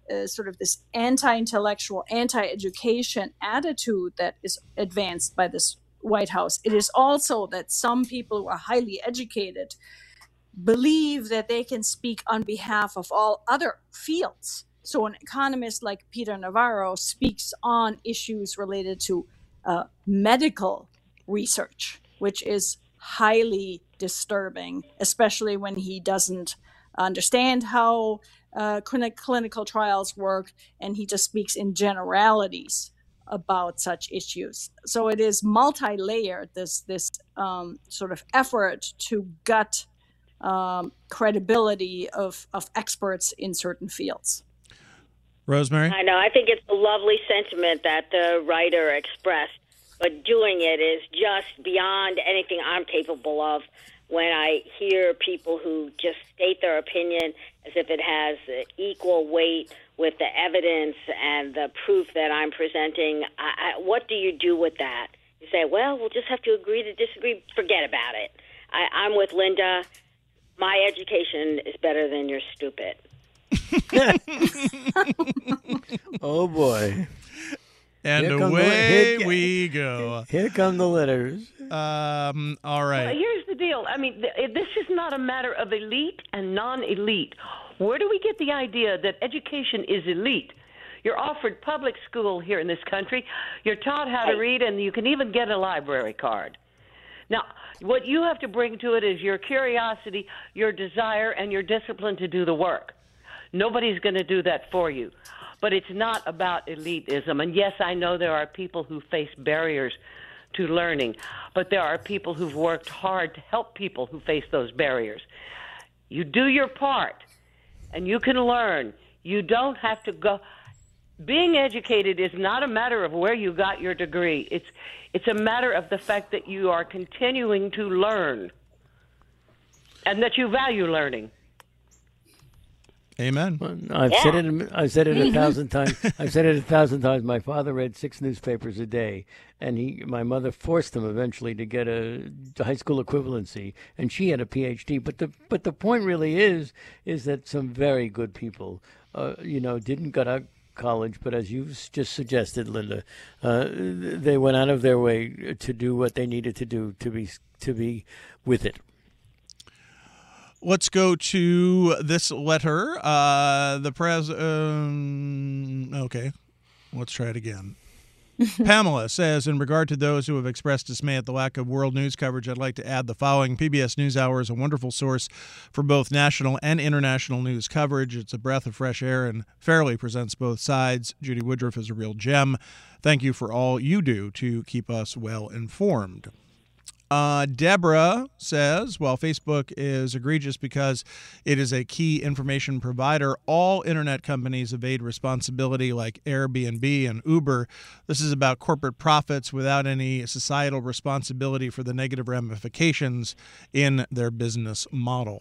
uh, sort of this anti-intellectual, anti-education attitude that is advanced by this White House. It is also that some people who are highly educated believe that they can speak on behalf of all other fields. So an economist like Peter Navarro speaks on issues related to uh, medical research, which is highly disturbing, especially when he doesn't understand how uh, clinic, clinical trials work, and he just speaks in generalities about such issues. So it is multi-layered, this this um, sort of effort to gut um, credibility of, of experts in certain fields. Rosemary? I know. I think it's a lovely sentiment that the writer expressed, but doing it is just beyond anything I'm capable of when I hear people who just state their opinion as if it has equal weight with the evidence and the proof that I'm presenting. I, I, what do you do with that? You say, well, we'll just have to agree to disagree. Forget about it. I, I'm with Linda. My education is better than your stupid. Oh, boy. And Here come away the, here, we go. Here come the letters. Um, all right. Well, here's the deal. I mean, th- this is not a matter of elite and non-elite. Where do we get the idea that education is elite? You're offered public school here in this country. You're taught how to read, and you can even get a library card. Now, what you have to bring to it is your curiosity, your desire, and your discipline to do the work. Nobody's going to do that for you. But it's not about elitism. And yes, I know there are people who face barriers to learning, but there are people who've worked hard to help people who face those barriers. You do your part, and you can learn. You don't have to go. Being educated is not a matter of where you got your degree. It's it's a matter of the fact that you are continuing to learn and that you value learning. Amen. I've Yeah. said it. I've said it a thousand times. I've said it a thousand times. My father read six newspapers a day, and he, my mother, forced him eventually to get a high school equivalency, and she had a P H D. But the but the point really is is that some very good people, uh, you know, didn't go to college, but as you just suggested, Linda, uh, they went out of their way to do what they needed to do to be to be with it. Let's go to this letter. Uh, the pres. Um, okay, let's try it again. Pamela says, in regard to those who have expressed dismay at the lack of world news coverage, I'd like to add the following. P B S NewsHour is a wonderful source for both national and international news coverage. It's a breath of fresh air and fairly presents both sides. Judy Woodruff is a real gem. Thank you for all you do to keep us well informed. Uh, Deborah says, while Facebook is egregious because it is a key information provider, all internet companies evade responsibility like Airbnb and Uber. This is about corporate profits without any societal responsibility for the negative ramifications in their business model.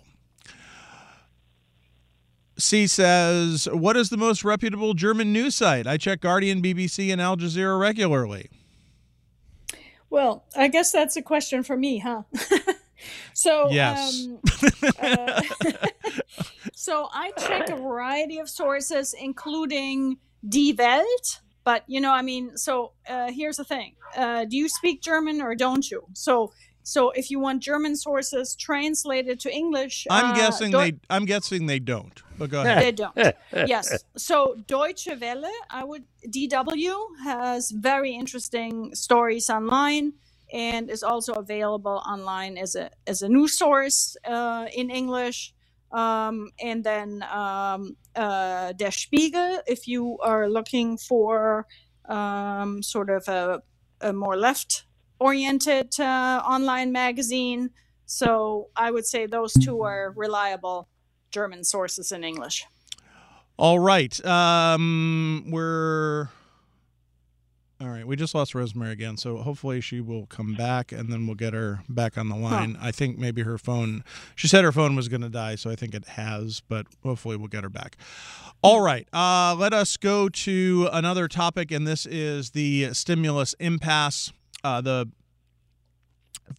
C says, what is the most reputable German news site? I check Guardian, B B C, and Al Jazeera regularly. Well, I guess that's a question for me, huh? so, yes. um, uh, so I check a variety of sources, including Die Welt. But, you know, I mean, so uh, here's the thing. Uh, do you speak German or don't you? So, so if you want German sources translated to English, I'm uh, guessing Deu- they. I'm guessing they don't. But go ahead. They don't. Yes. So Deutsche Welle, I would D W has very interesting stories online and is also available online as a as a news source uh, in English. Um, and then um, uh, Der Spiegel, if you are looking for um, sort of a, a more left-oriented uh, online magazine. So I would say those two are reliable German sources in English. All right. Um, we're all right. We just lost Rosemary again, so hopefully she will come back, and then we'll get her back on the line. Huh. I think maybe her phone. She said her phone was going to die, so I think it has. But hopefully we'll get her back. All right. Uh, let us go to another topic, and this is the stimulus impasse. Uh, the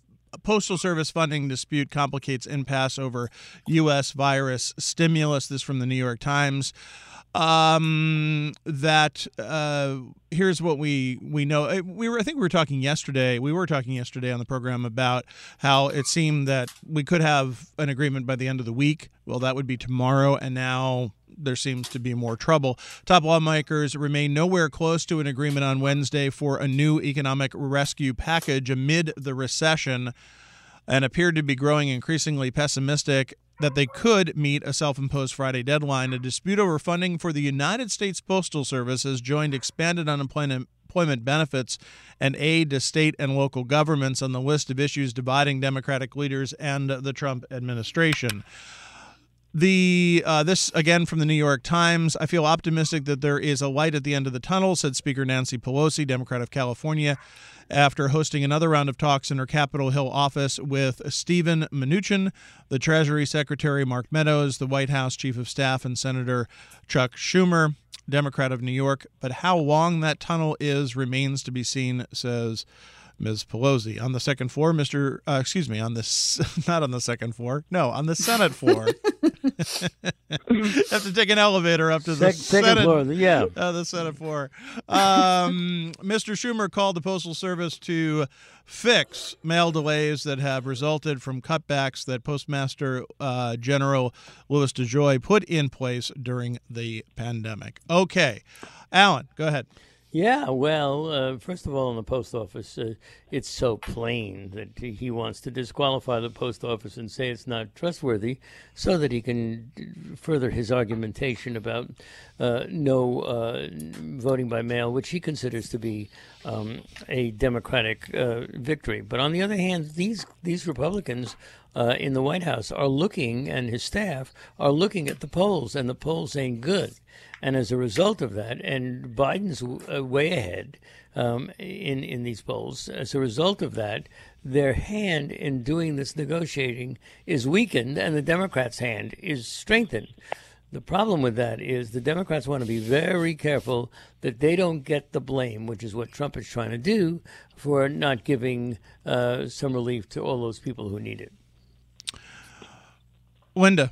Postal Service funding dispute complicates impasse over U S virus stimulus. This from the New York Times. Um, that uh, here's what we we know. We were I think we were talking yesterday. We were talking yesterday on the program about how it seemed that we could have an agreement by the end of the week. Well, that would be tomorrow, and now there seems to be more trouble. Top lawmakers remain nowhere close to an agreement on Wednesday for a new economic rescue package amid the recession, and appeared to be growing increasingly pessimistic that they could meet a self-imposed Friday deadline. A dispute over funding for the United States Postal Service has joined expanded unemployment employment benefits and aid to state and local governments on the list of issues dividing Democratic leaders and the Trump administration. The uh, this, again, from the New York Times. I feel optimistic that there is a light at the end of the tunnel, said Speaker Nancy Pelosi, Democrat of California, after hosting another round of talks in her Capitol Hill office with Stephen Mnuchin, the Treasury Secretary Mark Meadows, the White House Chief of Staff, and Senator Chuck Schumer, Democrat of New York. But how long that tunnel is remains to be seen, says Miz Pelosi. On the second floor, Mister Uh, excuse me, on this, not on the second floor, no, on the Senate floor. Have to take an elevator up to the Sec- Senate floor, yeah, uh, the Senate floor. Um, Mister Schumer called the Postal Service to fix mail delays that have resulted from cutbacks that Postmaster uh, General Louis DeJoy put in place during the pandemic. Okay, Alan, go ahead. Yeah, well, uh, first of all, in the post office, uh, it's so plain that he wants to disqualify the post office and say it's not trustworthy so that he can further his argumentation about uh, no uh, voting by mail, which he considers to be um, a Democratic uh, victory. But on the other hand, these, these Republicans uh, in the White House are looking, and his staff are looking at the polls, and the polls ain't good. And as a result of that, and Biden's uh, way ahead um, in, in these polls, as a result of that, their hand in doing this negotiating is weakened and the Democrats' hand is strengthened. The problem with that is the Democrats want to be very careful that they don't get the blame, which is what Trump is trying to do, for not giving uh, some relief to all those people who need it. Linda.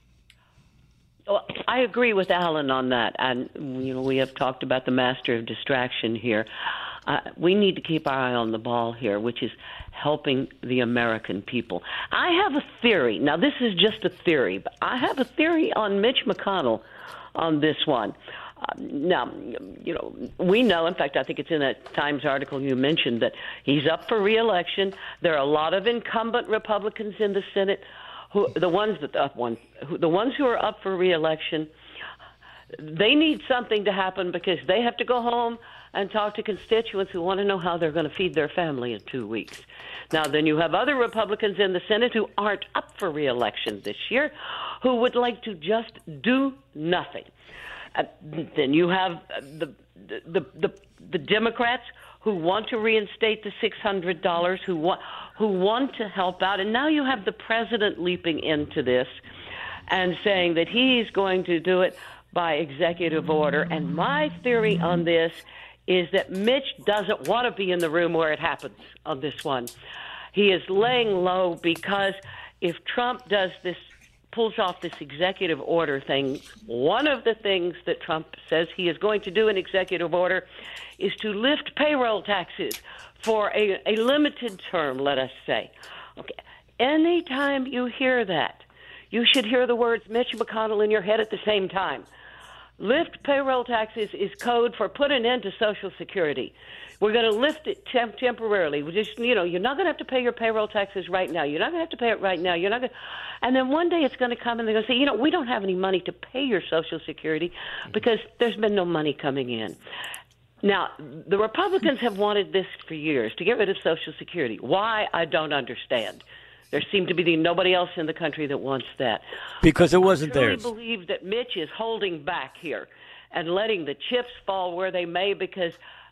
Well, I agree with Alan on that, and you know we have talked about the master of distraction here. Uh, we need to keep our eye on the ball here, which is helping the American people. I have a theory. Now, this is just a theory, but I have a theory on Mitch McConnell on this one. Uh, now, you know, we know, in fact, I think it's in that Times article you mentioned, that he's up for re-election. There are a lot of incumbent Republicans in the Senate. Who, the ones that up one, who, the ones who are up for re-election, they need something to happen because they have to go home and talk to constituents who want to know how they're going to feed their family in two weeks. Now, then you have other Republicans in the Senate who aren't up for re-election this year, who would like to just do nothing. Uh, then you have the the the, the Democrats who want to reinstate the six hundred dollars, who want who want to help out. And now you have the president leaping into this and saying that he's going to do it by executive order. And my theory on this is that Mitch doesn't want to be in the room where it happens on this one. He is laying low because if Trump does this, pulls off this executive order thing, one of the things that Trump says he is going to do in executive order is to lift payroll taxes for a, a limited term, let us say. Okay. Anytime you hear that, you should hear the words Mitch McConnell in your head at the same time. Lift payroll taxes is code for put an end to Social Security. We're going to lift it temp- temporarily. We just, you know, you're not going to have to pay your payroll taxes right now. You're not going to have to pay it right now. You're not going, and then one day it's going to come and they're going to say, you know, we don't have any money to pay your Social Security because there's been no money coming in. Now, the Republicans have wanted this for years, to get rid of Social Security. Why? I don't understand. There seemed to be nobody else in the country that wants that. Because it wasn't I theirs. I believe that Mitch is holding back here and letting the chips fall where they may, because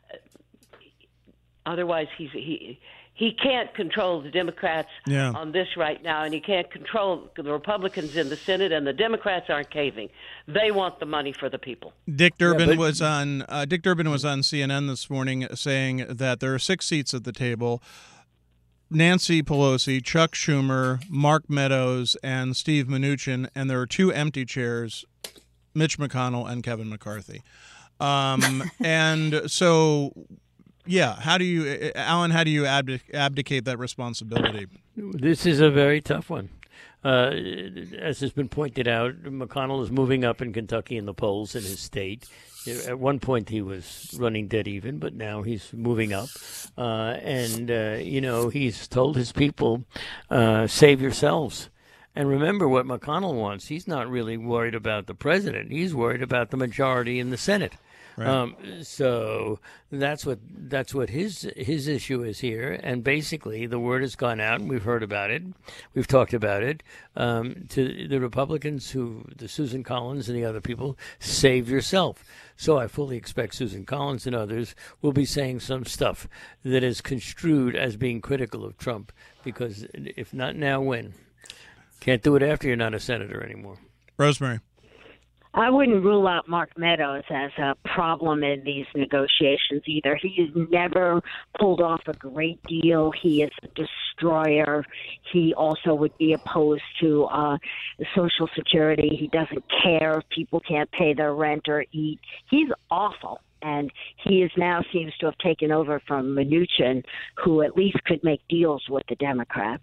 otherwise he's he he can't control the Democrats yeah. on this right now, and he can't control the Republicans in the Senate, and the Democrats aren't caving. They want the money for the people. Dick Durbin yeah, but- was on uh, Dick Durbin was on C N N this morning saying that there are six seats at the table. Nancy Pelosi, Chuck Schumer, Mark Meadows, and Steve Mnuchin, and there are two empty chairs, Mitch McConnell and Kevin McCarthy. Um, and so, yeah, how do you, Alan, how do you abdic- abdicate that responsibility? This is a very tough one. Uh, as has been pointed out, McConnell is moving up in Kentucky in the polls in his state. At one point, he was running dead even, but now he's moving up. Uh, and, uh, you know, he's told his people, uh, save yourselves. And remember what McConnell wants. He's not really worried about the president. He's worried about the majority in the Senate. Right. Um, so that's what that's what his his issue is here, and basically the word has gone out, and we've heard about it, we've talked about it um, to the Republicans, who the Susan Collins and the other people, save yourself. So I fully expect Susan Collins and others will be saying some stuff that is construed as being critical of Trump, because if not now, when? Can't do it after you're not a senator anymore. Rosemary. I wouldn't rule out Mark Meadows as a problem in these negotiations either. He's never pulled off a great deal. He is a destroyer. He also would be opposed to uh, Social Security. He doesn't care if people can't pay their rent or eat. He's awful. And he is now seems to have taken over from Mnuchin, who at least could make deals with the Democrats.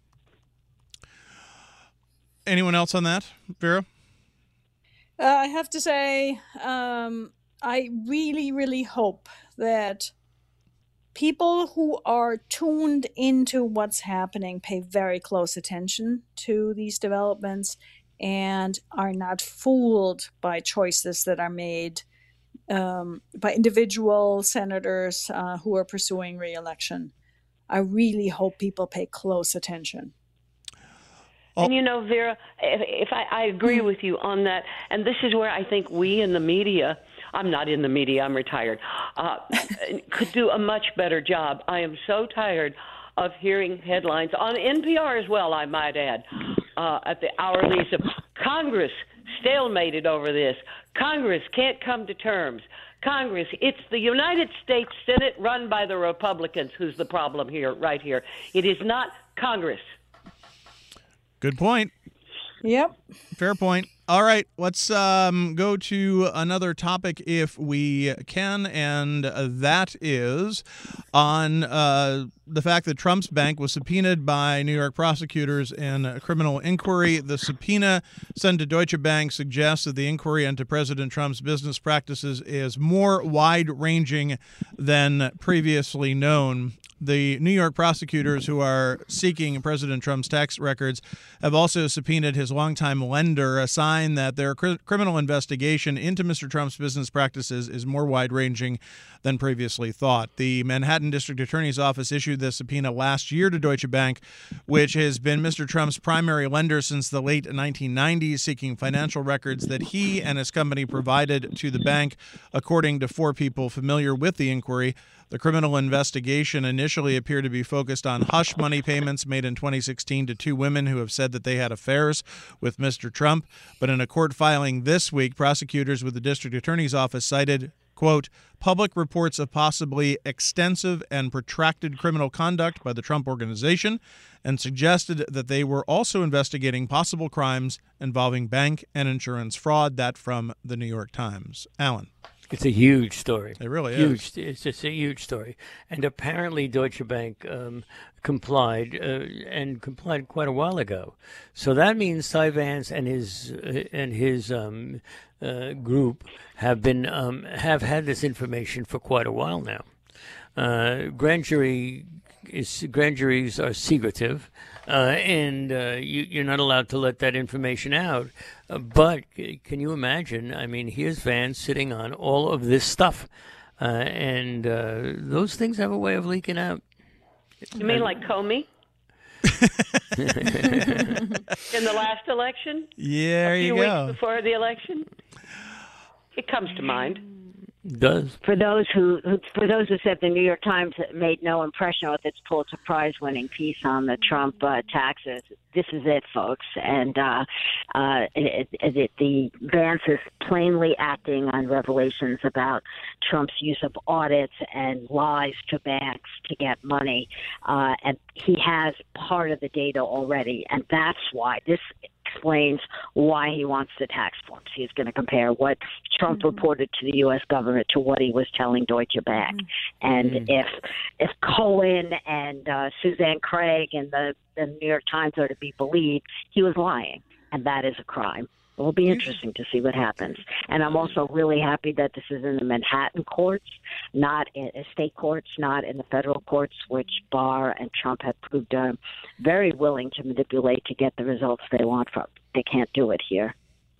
Anyone else on that, Vera? Uh, I have to say, um, I really, really hope that people who are tuned into what's happening pay very close attention to these developments and are not fooled by choices that are made um, by individual senators uh, who are pursuing re-election. I really hope people pay close attention. And, you know, Vera, if, if I, I agree with you on that, and this is where I think we in the media, I'm not in the media, I'm retired, uh, could do a much better job. I am so tired of hearing headlines, on N P R as well, I might add, uh, at the hourlies of Congress stalemated over this. Congress can't come to terms. Congress, it's the United States Senate run by the Republicans who's the problem here, right here. It is not Congress. Good point. Yep. Fair point. All right, let's um, go to another topic if we can, and uh, that is on uh, the fact that Trump's bank was subpoenaed by New York prosecutors in a criminal inquiry. The subpoena sent to Deutsche Bank suggests that the inquiry into President Trump's business practices is more wide-ranging than previously known. The New York prosecutors who are seeking President Trump's tax records have also subpoenaed his longtime lender, a sign that their cr- criminal investigation into Mister Trump's business practices is more wide-ranging than previously thought. The Manhattan District Attorney's Office issued this subpoena last year to Deutsche Bank, which has been Mister Trump's primary lender since the late nineteen nineties, seeking financial records that he and his company provided to the bank, according to four people familiar with the inquiry. The criminal investigation initially appeared to be focused on hush money payments made in twenty sixteen to two women who have said that they had affairs with Mister Trump. But in a court filing this week, prosecutors with the district attorney's office cited, quote, public reports of possibly extensive and protracted criminal conduct by the Trump Organization, and suggested that they were also investigating possible crimes involving bank and insurance fraud. That from the New York Times. Alan. It's a huge story. It really huge. is. It's just a huge story. And apparently Deutsche Bank um, complied, uh, and complied quite a while ago. So that means Cy Vance and his uh, and his um, uh, group have been um, have had this information for quite a while now. Uh, grand jury is grand juries are secretive, uh, and uh, you, you're not allowed to let that information out. Uh, but can you imagine? I mean, here's Vance sitting on all of this stuff, uh, and uh, those things have a way of leaking out. You mean like Comey? In the last election? Yeah, there a few you go. weeks before the election? It comes to mind. Does. For those who, who, for those who said the New York Times made no impression with its Pulitzer Prize-winning piece on the Trump uh, taxes, this is it, folks. And uh, uh, it, it, it, the Vance is plainly acting on revelations about Trump's use of audits and lies to banks to get money, uh, and he has part of the data already, and that's why this explains why he wants the tax forms. He's going to compare what Trump mm-hmm. reported to the U S government to what he was telling Deutsche Bank. Mm-hmm. And mm-hmm. if if Cohen and uh, Suzanne Craig and the, the New York Times are to be believed, he was lying, and that is a crime. It will be interesting to see what happens. And I'm also really happy that this is in the Manhattan courts, not in state courts, not in the federal courts, which Barr and Trump have proved uh, very willing to manipulate to get the results they want from. They can't do it here.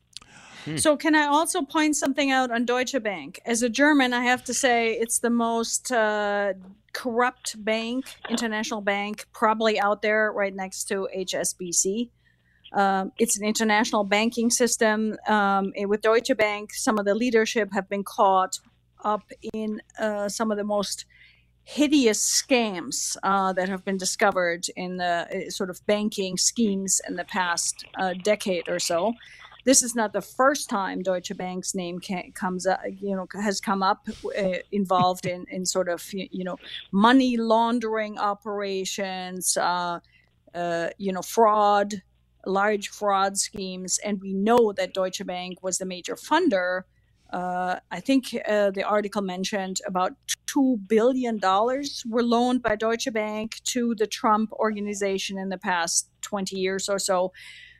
So can I also point something out on Deutsche Bank? As a German, I have to say it's the most uh, corrupt bank, international bank, probably out there right next to H S B C. Um, it's an international banking system. Um, and with Deutsche Bank, some of the leadership have been caught up in uh, some of the most hideous scams uh, that have been discovered in the uh, sort of banking schemes in the past uh, decade or so. This is not the first time Deutsche Bank's name can, comes up, you know, has come up uh, involved in, in sort of, you know, money laundering operations, uh, uh, you know, fraud, large fraud schemes. And we know that Deutsche Bank was the major funder. Uh, I think uh, the article mentioned about two billion dollars were loaned by Deutsche Bank to the Trump organization in the past twenty years or so.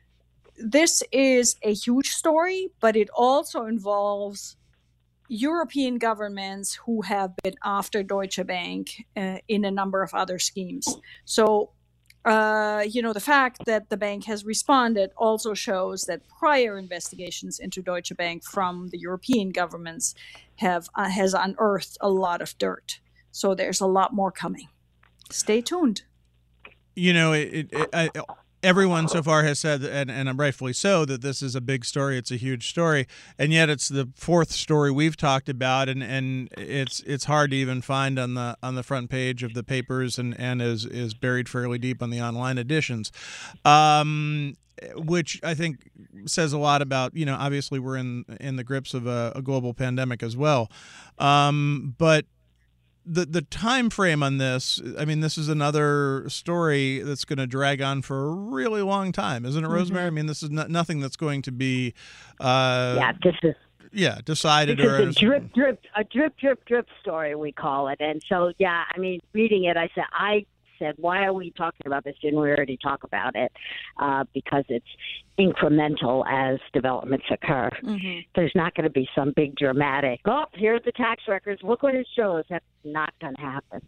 This is a huge story, but it also involves European governments who have been after Deutsche Bank uh, in a number of other schemes. So, uh, you know, the fact that the bank has responded also shows that prior investigations into Deutsche Bank from the European governments have uh, has unearthed a lot of dirt. So there's a lot more coming. Stay tuned. You know, it, it, I, everyone so far has said, and, and rightfully so, that this is a big story. It's a huge story, and yet it's the fourth story we've talked about, and, and it's it's hard to even find on the on the front page of the papers, and, and is is buried fairly deep on the online editions, um, which I think says a lot about, you know, obviously we're in in the grips of a, a global pandemic as well, um, but. The the time frame on this, I mean, this is another story that's going to drag on for a really long time, isn't it, Rosemary? Mm-hmm. I mean, this is not, nothing that's going to be, uh, yeah, this is yeah, decided this or is a drip drip a drip drip drip story, we call it. And so, yeah, I mean, reading it, I said, I said, why are we talking about this? Didn't we already talk about it? Uh, because it's incremental as developments occur. Mm-hmm. There's not going to be some big dramatic, oh, here are the tax records, look what it shows. That's not going to happen.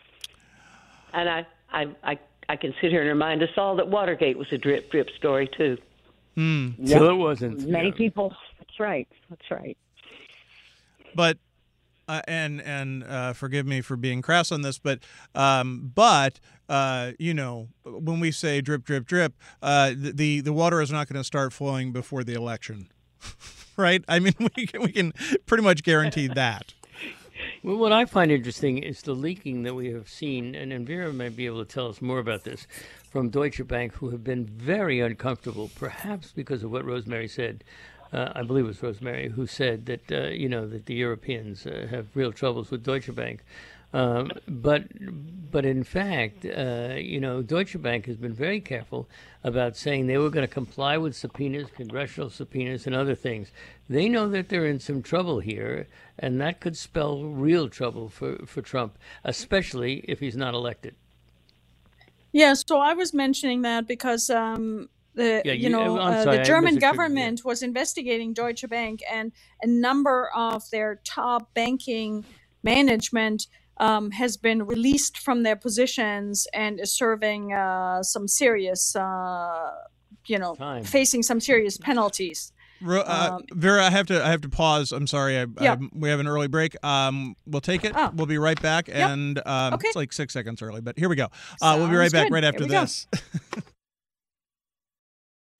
And I, I, I, I can sit here and remind us all that Watergate was a drip drip story too. Mm. Yep. So it wasn't. Many yeah. people. That's right. That's right. But. Uh, and and uh, forgive me for being crass on this, but um, but uh, you know, when we say drip, drip, drip, uh, the the water is not going to start flowing before the election, right? I mean, we can, we can pretty much guarantee that. Well, what I find interesting is the leaking that we have seen, and, and Vera may be able to tell us more about this, from Deutsche Bank, who have been very uncomfortable, perhaps because of what Rosemary said. Uh, I believe it was Rosemary who said that, uh, you know, that the Europeans uh, have real troubles with Deutsche Bank. Um, but but in fact, uh, you know, Deutsche Bank has been very careful about saying they were going to comply with subpoenas, congressional subpoenas, and other things. They know that they're in some trouble here, and that could spell real trouble for, for Trump, especially if he's not elected. Yeah, so I was mentioning that because... Um The yeah, you, you know uh, the German government yeah. was investigating Deutsche Bank, and a number of their top banking management um, has been released from their positions and is serving uh, some serious, uh, you know, Time. facing some serious penalties. Uh, um, Vera, I have to I have to pause. I'm sorry. I, yeah. I, we have an early break. Um, we'll take it. Oh. We'll be right back. Yep. And um, okay. It's like six seconds early, but here we go. Uh, we'll be right back good. right after this.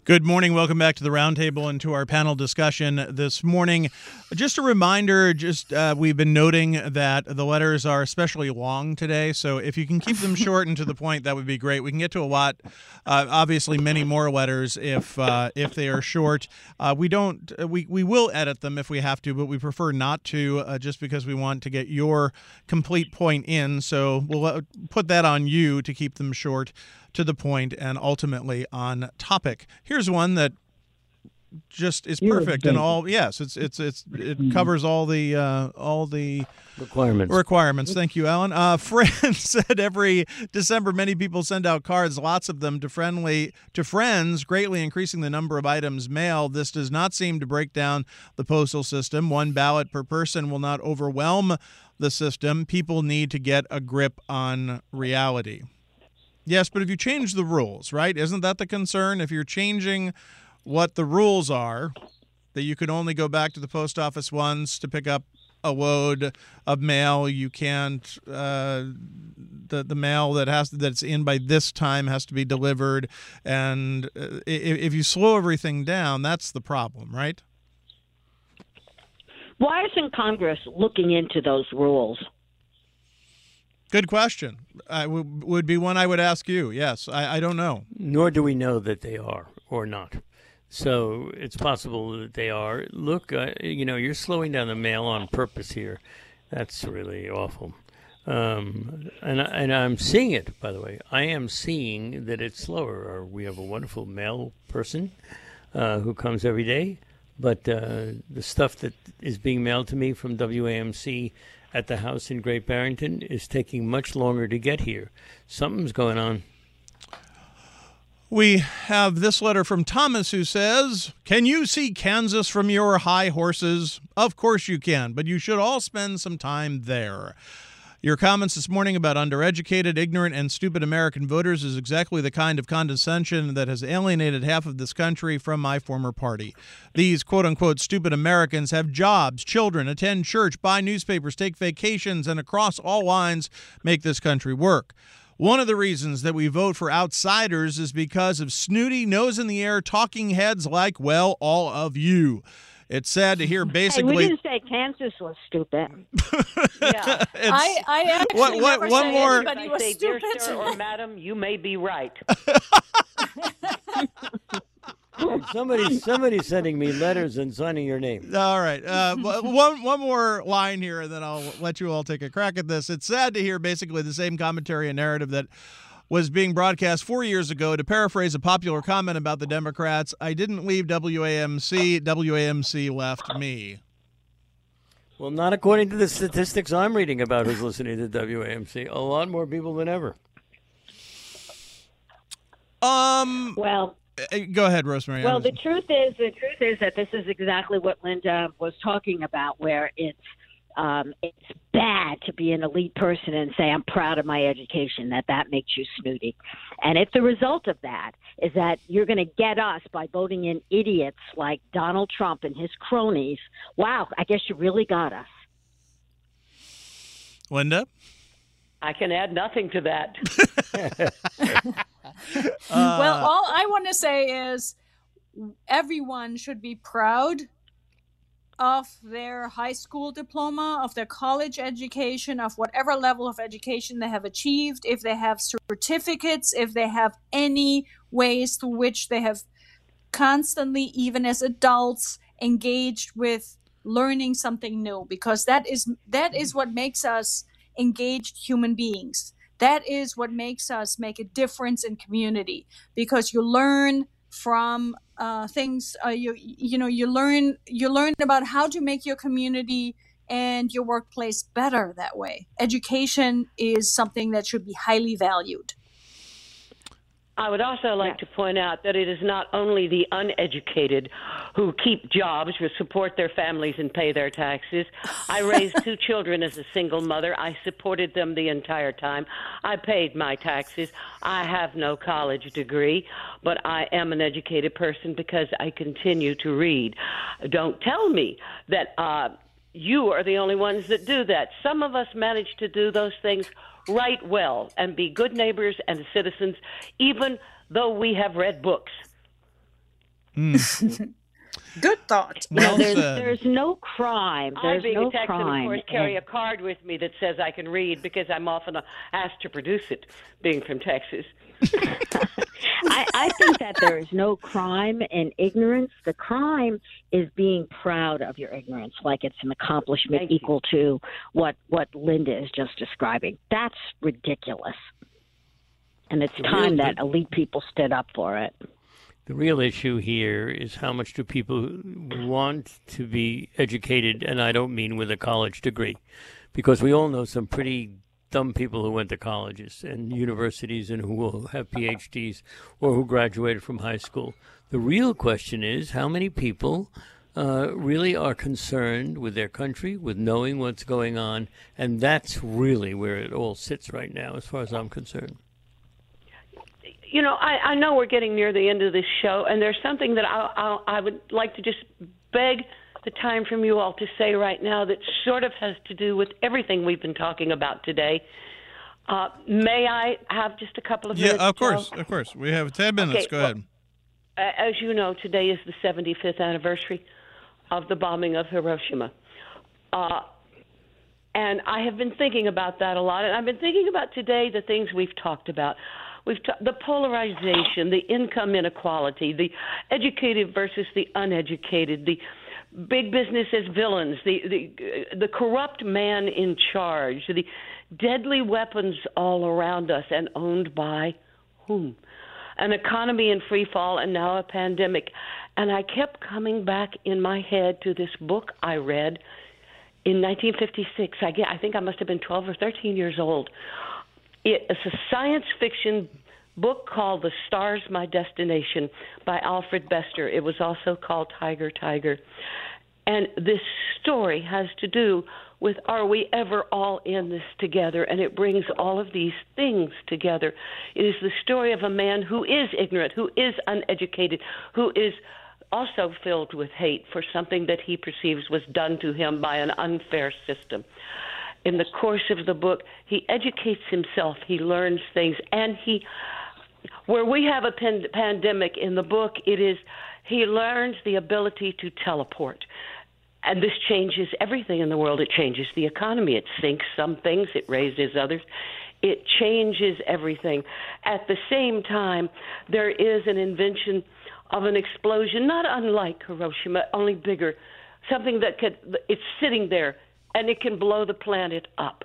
Good morning. Welcome back to the Roundtable and to our panel discussion this morning. Just a reminder, just uh, we've been noting that the letters are especially long today, so if you can keep them short and to the point, that would be great. We can get to a lot, uh, obviously many more letters if uh, if they are short. Uh, we don't, we, we will edit them if we have to, but we prefer not to uh, just because we want to get your complete point in, so we'll uh, put that on you to keep them short, to the point, and ultimately on topic. Here's one that just is perfect in all. Yes, it's it's it's it covers all the uh, all the requirements. Requirements. Thank you, Alan. Uh, friends said every December many people send out cards, lots of them to friendly to friends, greatly increasing the number of items mailed. This does not seem to break down the postal system. One ballot per person will not overwhelm the system. People need to get a grip on reality. Yes, but if you change the rules, right? Isn't that the concern? If you're changing what the rules are, that you can only go back to the post office once to pick up a load of mail, you can't. Uh, the the mail that has that's in by this time has to be delivered, and uh, if, if you slow everything down, that's the problem, right? Why isn't Congress looking into those rules? Good question. I w- would be one I would ask you. Yes, I, I don't know. Nor do we know that they are or not. So it's possible that they are. Look, uh, you know, you're slowing down the mail on purpose here. That's really awful. Um, and, and I'm seeing it, by the way. I am seeing that it's slower. We have a wonderful mail person uh, who comes every day. But uh, the stuff that is being mailed to me from W A M C at the house in Great Barrington is taking much longer to get here. Something's going on. We have this letter from Thomas who says, "Can you see Kansas from your high horses? Of course you can, but you should all spend some time there. Your comments this morning about undereducated, ignorant, and stupid American voters is exactly the kind of condescension that has alienated half of this country from my former party. These quote-unquote stupid Americans have jobs, children, attend church, buy newspapers, take vacations, and across all lines make this country work. One of the reasons that we vote for outsiders is because of snooty, nose-in-the-air talking heads like, well, all of you. It's sad to hear basically... Hey, we didn't say Kansas was stupid. Yeah. I, I actually what, what, never one said more, anybody was say, dear stupid. sir or madam, you may be right. Somebody, somebody's sending me letters and signing your name. All right. Uh, one one more line here, and then I'll let you all take a crack at this. It's sad to hear basically the same commentary and narrative that was being broadcast four years ago. To paraphrase a popular comment about the Democrats, I didn't leave W A M C, W A M C left me. Well, not according to the statistics I'm reading about who's listening to W A M C. A lot more people than ever. Um. Well, go ahead, Rosemary. well, the truth is, the truth is that this is exactly what Linda was talking about, where it's um, it's bad to be an elite person and say, I'm proud of my education, that that makes you snooty. And if the result of that is that you're going to get us by voting in idiots like Donald Trump and his cronies, wow, I guess you really got us. Linda? I can add nothing to that. uh, Well, all I want to say is everyone should be proud of their high school diploma, of their college education, of whatever level of education they have achieved, if they have certificates, if they have any ways through which they have constantly, even as adults, engaged with learning something new, because that is that is what makes us engaged human beings. That is what makes us make a difference in community, because you learn from uh, things. Uh, you you know you learn you learn about how to make your community and your workplace better that way. Education is something that should be highly valued. I would also like to point out that it is not only the uneducated who keep jobs, who support their families and pay their taxes. I raised two children as a single mother. I supported them the entire time. I paid my taxes. I have no college degree, but I am an educated person because I continue to read. Don't tell me that uh, you are the only ones that do that. Some of us manage to do those things right well and be good neighbors and citizens, even though we have read books. Mm. Good thought. Well there's, said. there's no crime. I, There's being no a Texan, crime. of course, carry And- a card with me that says I can read because I'm often asked to produce it, being from Texas. I, I think that there is no crime in ignorance. The crime is being proud of your ignorance, like it's an accomplishment Thank you. equal to what, what Linda is just describing. That's ridiculous. And it's time that elite people stood up for it. The real issue here is how much do people want to be educated, and I don't mean with a college degree, because we all know some pretty dumb people who went to colleges and universities and who will have P H Ds or who graduated from high school. The real question is how many people uh, really are concerned with their country, with knowing what's going on, and that's really where it all sits right now, as far as I'm concerned. You know, I, I know we're getting near the end of this show, and there's something that I, I, I would like to just beg the time from you all to say right now that sort of has to do with everything we've been talking about today. Uh, may I have just a couple of Yeah, minutes? of course, Joe? of course. We have ten minutes. Okay, Go well, ahead. Uh, As you know, today is the seventy-fifth anniversary of the bombing of Hiroshima. Uh, and I have been thinking about that a lot. And I've been thinking about today the things we've talked about. We've ta- the polarization, the income inequality, the educated versus the uneducated, the big business as villains, the, the, the corrupt man in charge, the deadly weapons all around us and owned by whom? An economy in free fall and now a pandemic. And I kept coming back in my head to this book I read in nineteen fifty-six. I, get, I think I must have been twelve or thirteen years old. It's a science fiction book called The Stars, My Destination by Alfred Bester. It was also called Tiger, Tiger. And this story has to do with are we ever all in this together? And it brings all of these things together. It is the story of a man who is ignorant, who is uneducated, who is also filled with hate for something that he perceives was done to him by an unfair system. In the course of the book, he educates himself, he learns things, and he, where we have a pan- pandemic in the book, it is he learns the ability to teleport. And this changes everything in the world. It changes the economy. It sinks some things. It raises others. It changes everything. At the same time, there is an invention of an explosion, not unlike Hiroshima, only bigger, something that could, it's sitting there, and it can blow the planet up.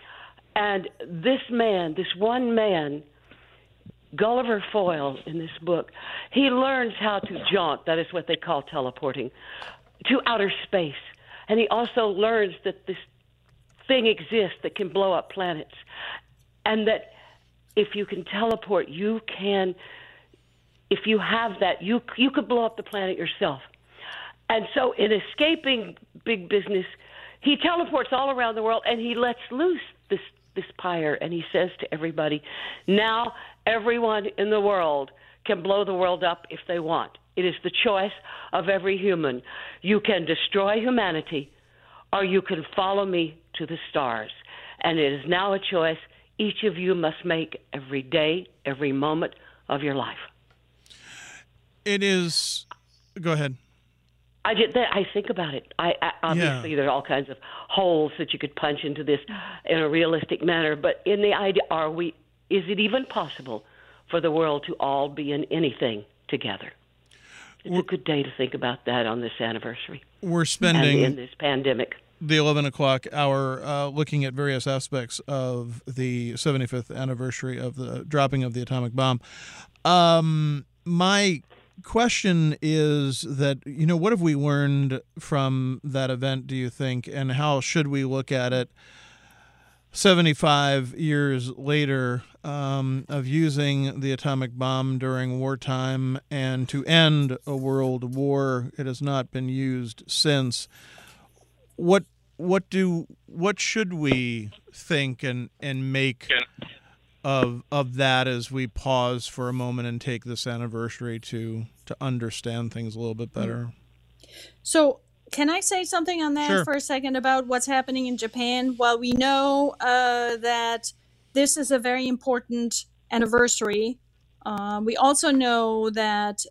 And this man, this one man, Gulliver Foyle in this book, he learns how to jaunt, that is what they call teleporting, to outer space. And he also learns that this thing exists that can blow up planets. And that if you can teleport, you can, if you have that, you you could blow up the planet yourself. And so in escaping big business, he teleports all around the world, and he lets loose this, this pyre, and he says to everybody, now everyone in the world can blow the world up if they want. It is the choice of every human. You can destroy humanity, or you can follow me to the stars. And it is now a choice each of you must make every day, every moment of your life. It is. Go ahead. I did that. I think about it. I, I obviously Yeah. there are all kinds of holes that you could punch into this in a realistic manner. But in the idea, are we? Is it even possible for the world to all be in anything together? It's a good day to think about that on this anniversary We're and spending in this pandemic. the eleven o'clock hour uh, looking at various aspects of the seventy-fifth anniversary of the dropping of the atomic bomb. Um, my question is that, you know, what have we learned from that event, do you think, and how should we look at it seventy-five years later, um, of using the atomic bomb during wartime and to end a world war? It has not been used since. What what do what should we think and, and make of of that as we pause for a moment and take this anniversary to to understand things a little bit better? So, can I say something on that Sure. for a second about what's happening in Japan? While we know uh, that this is a very important anniversary, uh, we also know that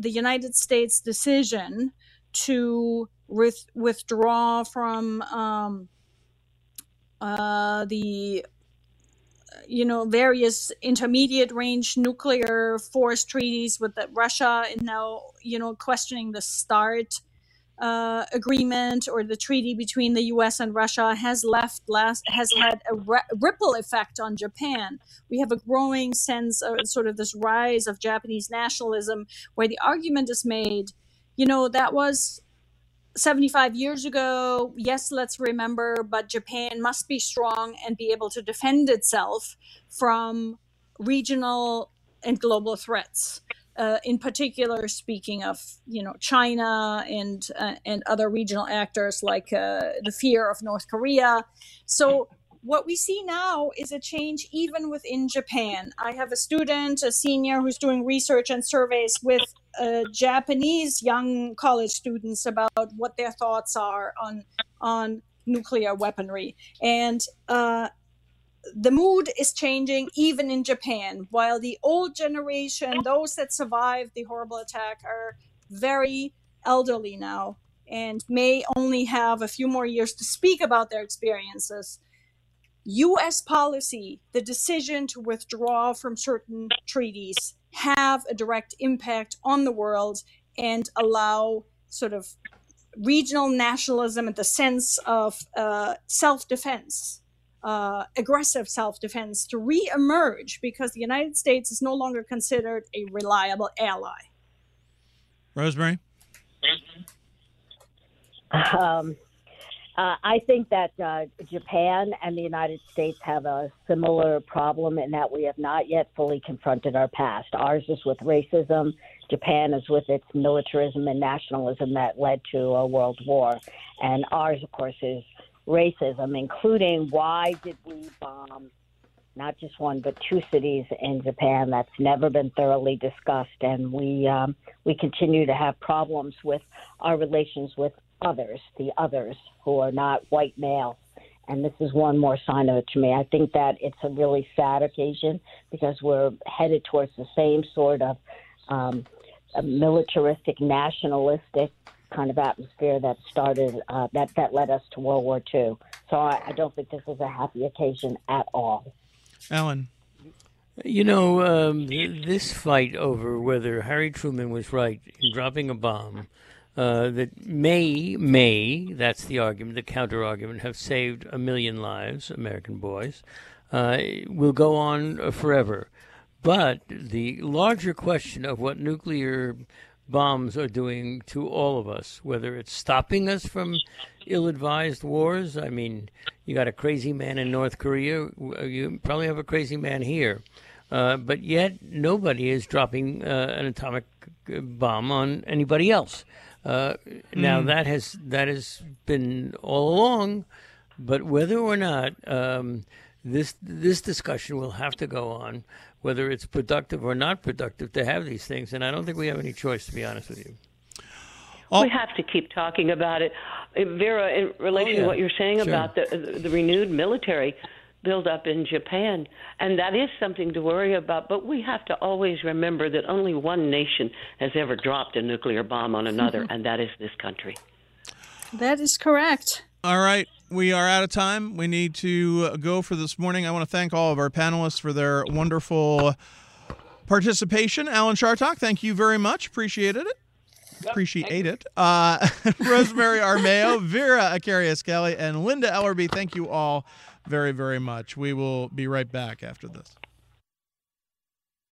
the United States decision to with, withdraw from um, uh, the you know, various intermediate range nuclear force treaties with the Russia, and now, you know, questioning the START uh, agreement or the treaty between the U S and Russia has left last has had a re- ripple effect on Japan. We have a growing sense of sort of this rise of Japanese nationalism, where the argument is made, you know, that was seventy-five years ago. Yes, let's remember, but Japan must be strong and be able to defend itself from regional and global threats. Uh, in particular, speaking of, you know, China and uh, and other regional actors like uh, the fear of North Korea. So what we see now is a change even within Japan. I have a student, a senior, who's doing research and surveys with uh, Japanese young college students about what their thoughts are on on nuclear weaponry. And uh, the mood is changing even in Japan. While the old generation, those that survived the horrible attack, are very elderly now and may only have a few more years to speak about their experiences, U S policy, the decision to withdraw from certain treaties, have a direct impact on the world and allow sort of regional nationalism and the sense of uh, self-defense, uh, aggressive self-defense, to re-emerge, because the United States is no longer considered a reliable ally. Rosemary? Um, uh, I think that uh, Japan and the United States have a similar problem in that we have not yet fully confronted our past. Ours is with racism. Japan is with its militarism and nationalism that led to a world war. And ours, of course, is racism, including why did we bomb not just one but two cities in Japan. That's never been thoroughly discussed. And we um, we continue to have problems with our relations with others, the others who are not white male. And this is one more sign of it to me. I think that it's a really sad occasion because we're headed towards the same sort of um, a militaristic, nationalistic kind of atmosphere that started, uh, that, that led us to World War Two. So I, I don't think this is a happy occasion at all. Alan? You know, um, this fight over whether Harry Truman was right in dropping a bomb uh, that may, may, that's the argument, the counter-argument, have saved a million lives, American boys, uh, will go on uh, forever. But the larger question of what nuclear bombs are doing to all of us, whether it's stopping us from ill-advised wars. I mean, you got a crazy man in North Korea. You probably have a crazy man here. Uh, but yet nobody is dropping uh, an atomic bomb on anybody else. Uh, mm. Now, that has that has been all along, but whether or not um, this this discussion will have to go on, whether it's productive or not productive to have these things. And I don't think we have any choice, to be honest with you. We have to keep talking about it. Vera, in relation oh, yeah. to what you're saying sure. about the, the renewed military buildup in Japan, and that is something to worry about, but we have to always remember that only one nation has ever dropped a nuclear bomb on another, mm-hmm. and that is this country. That is correct. All right. We are out of time. We need to go for this morning. I want to thank all of our panelists for their wonderful participation. Alan Chartock, thank you very much. Appreciated it. Yep, Appreciate it. Uh, Rosemary Armao, Vera Akarius-Kelly, and Linda Ellerby, thank you all very, very much. We will be right back after this.